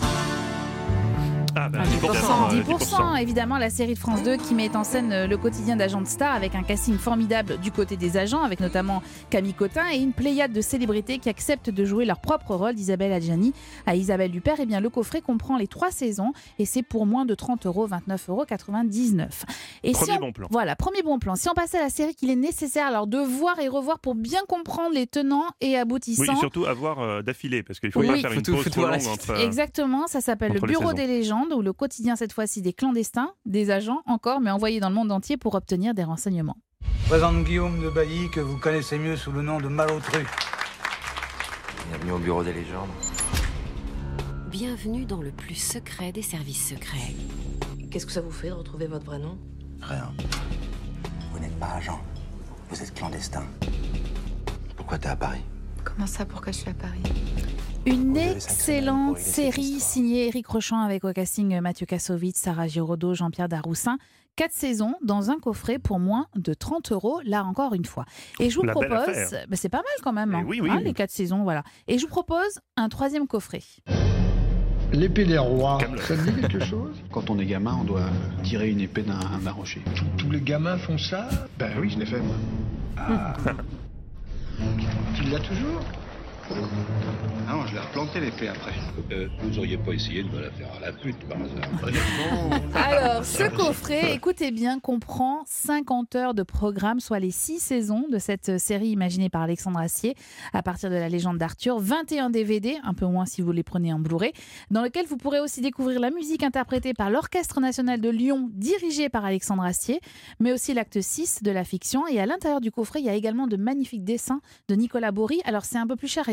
Ah bah, 10%, évidemment, la série de France 2 qui met en scène le quotidien d'agents de stars avec un casting formidable du côté des agents, avec notamment Camille Cotin et une pléiade de célébrités qui acceptent de jouer leur propre rôle, d'Isabelle Adjani à Isabelle Huppert. Et bien, le coffret comprend les 3 saisons et c'est pour moins de 30 €, 29,99 €. Et premier bon plan. Voilà, premier bon plan. Si on passe à la série qu'il est nécessaire alors de voir et revoir pour bien comprendre les tenants et aboutissants. Oui, surtout à voir d'affilée, parce qu'il faut pas faire une pause trop longue entre. Exactement, ça s'appelle Le Bureau des légendes, ou le quotidien cette fois-ci des clandestins, des agents encore, mais envoyés dans le monde entier pour obtenir des renseignements. Présente Guillaume de Bailly, que vous connaissez mieux sous le nom de Malotru. Bienvenue au Bureau des légendes. Bienvenue dans le plus secret des services secrets. Qu'est-ce que ça vous fait de retrouver votre vrai nom? Rien. Vous n'êtes pas agent, vous êtes clandestin. Pourquoi t'es à Paris? Comment ça, pourquoi je suis à Paris? Une excellente série signée Éric Rochon avec au casting Mathieu Kassovitz, Sarah Giraudot, Jean-Pierre Daroussin. 4 saisons dans un coffret pour moins de 30 €, là encore une fois. Et je vous propose, c'est pas mal quand même, hein, les 4 saisons, voilà. Et je vous propose un 3e coffret. L'épée des rois, ça te dit quelque chose? Quand on est gamin, on doit tirer une épée d'un rocher. Tous les gamins font ça? Ben oui, je l'ai fait moi. Ah. Tu l'as toujours? Non, je l'ai replanté l'épée après. Vous auriez pas essayé de me la faire à la pute par hasard? Alors, ce coffret, écoutez bien, comprend 50 heures de programme, soit les 6 saisons de cette série imaginée par Alexandre Astier à partir de la légende d'Arthur, 21 DVD, un peu moins si vous les prenez en Blu-ray, dans lequel vous pourrez aussi découvrir la musique interprétée par l'Orchestre National de Lyon, dirigé par Alexandre Astier, mais aussi l'acte 6 de la fiction. Et à l'intérieur du coffret, il y a également de magnifiques dessins de Nicolas Bory. Alors, c'est un peu plus cher, évidemment,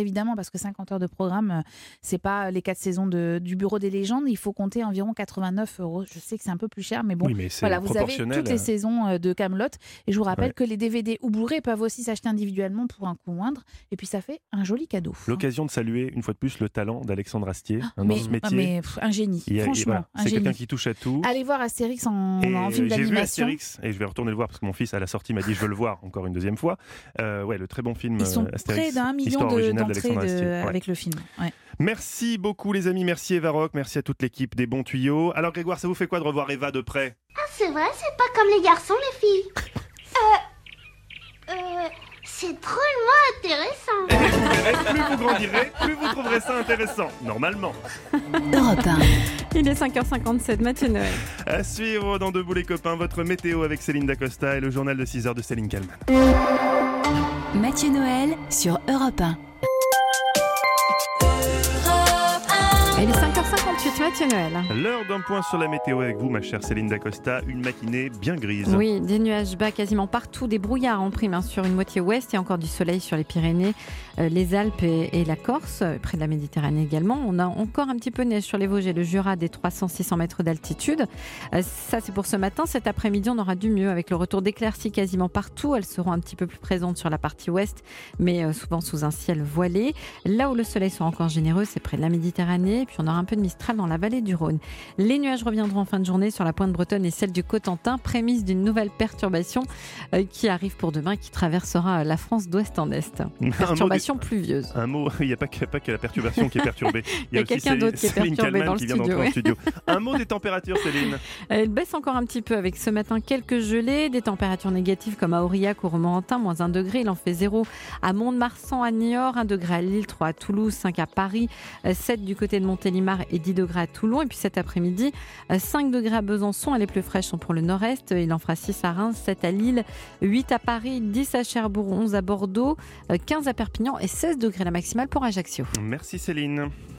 évidemment, parce que 50 heures de programme, c'est pas les 4 saisons du Bureau des légendes. Il faut compter environ 89 €. Je sais que c'est un peu plus cher, mais bon, oui, mais voilà, vous avez toutes les saisons de Kaamelott. Et je vous rappelle que les DVD ou Blu-ray peuvent aussi s'acheter individuellement pour un coût moindre. Et puis ça fait un joli cadeau. L'occasion de saluer une fois de plus le talent d'Alexandre Astier dans ce métier. Un génie, franchement. C'est quelqu'un qui touche à tout. Allez voir Astérix en film d'animation. J'ai vu Astérix et je vais retourner le voir parce que mon fils à la sortie m'a dit je veux le voir encore une deuxième fois. Le très bon film. Ils sont Astérix, près d'1 million d'entrées avec le film. Ouais. Merci beaucoup les amis, merci Eva Rock, merci à toute l'équipe des bons tuyaux. Alors Grégoire, ça vous fait quoi de revoir Eva de près? Ah c'est vrai, c'est pas comme les garçons les filles. C'est drôlement intéressant. Plus vous grandirez, plus vous trouverez ça intéressant, normalement. Europe 1. Il est 5h57, Mathieu Noël. À suivre dans Debout les copains, votre météo avec Céline Dacosta et le journal de 6h de Céline Kallmann. Mathieu Noël sur Europe 1. Il est 5h58, Mathieu Noël. L'heure d'un point sur la météo avec vous, ma chère Céline Dacosta. Une matinée bien grise. Oui, des nuages bas quasiment partout, des brouillards en prime sur une moitié ouest et encore du soleil sur les Pyrénées, les Alpes et la Corse, près de la Méditerranée également. On a encore un petit peu de neige sur les Vosges et le Jura, des 300-600 mètres d'altitude. Ça, c'est pour ce matin. Cet après-midi, on aura du mieux avec le retour d'éclaircies quasiment partout. Elles seront un petit peu plus présentes sur la partie ouest, mais souvent sous un ciel voilé. Là où le soleil sera encore généreux, c'est près de la Méditerranée. Puis on aura un peu de Mistral dans la vallée du Rhône. Les nuages reviendront en fin de journée sur la pointe bretonne et celle du Cotentin, prémisse d'une nouvelle perturbation qui arrive pour demain, qui traversera la France d'ouest en est. Une perturbation pluvieuse. Un mot, il n'y a pas que la perturbation qui est perturbée. Il y a quelqu'un d'autre qui est perturbé dans le studio. Un mot des températures, Céline. Elle baisse encore un petit peu avec ce matin quelques gelées, des températures négatives comme à Aurillac ou Romorantin, moins 1 degré. Il en fait 0 à Mont-de-Marsan, à Niort, 1 degré à Lille, 3 à Toulouse, 5 à Paris, 7 du côté de Montélimar et 10 degrés à Toulon. Et puis cet après-midi, 5 degrés à Besançon. Les plus fraîches sont pour le nord-est. Il en fera 6 à Reims, 7 à Lille, 8 à Paris, 10 à Cherbourg, 11 à Bordeaux, 15 à Perpignan et 16 degrés la maximale pour Ajaccio. Merci Céline.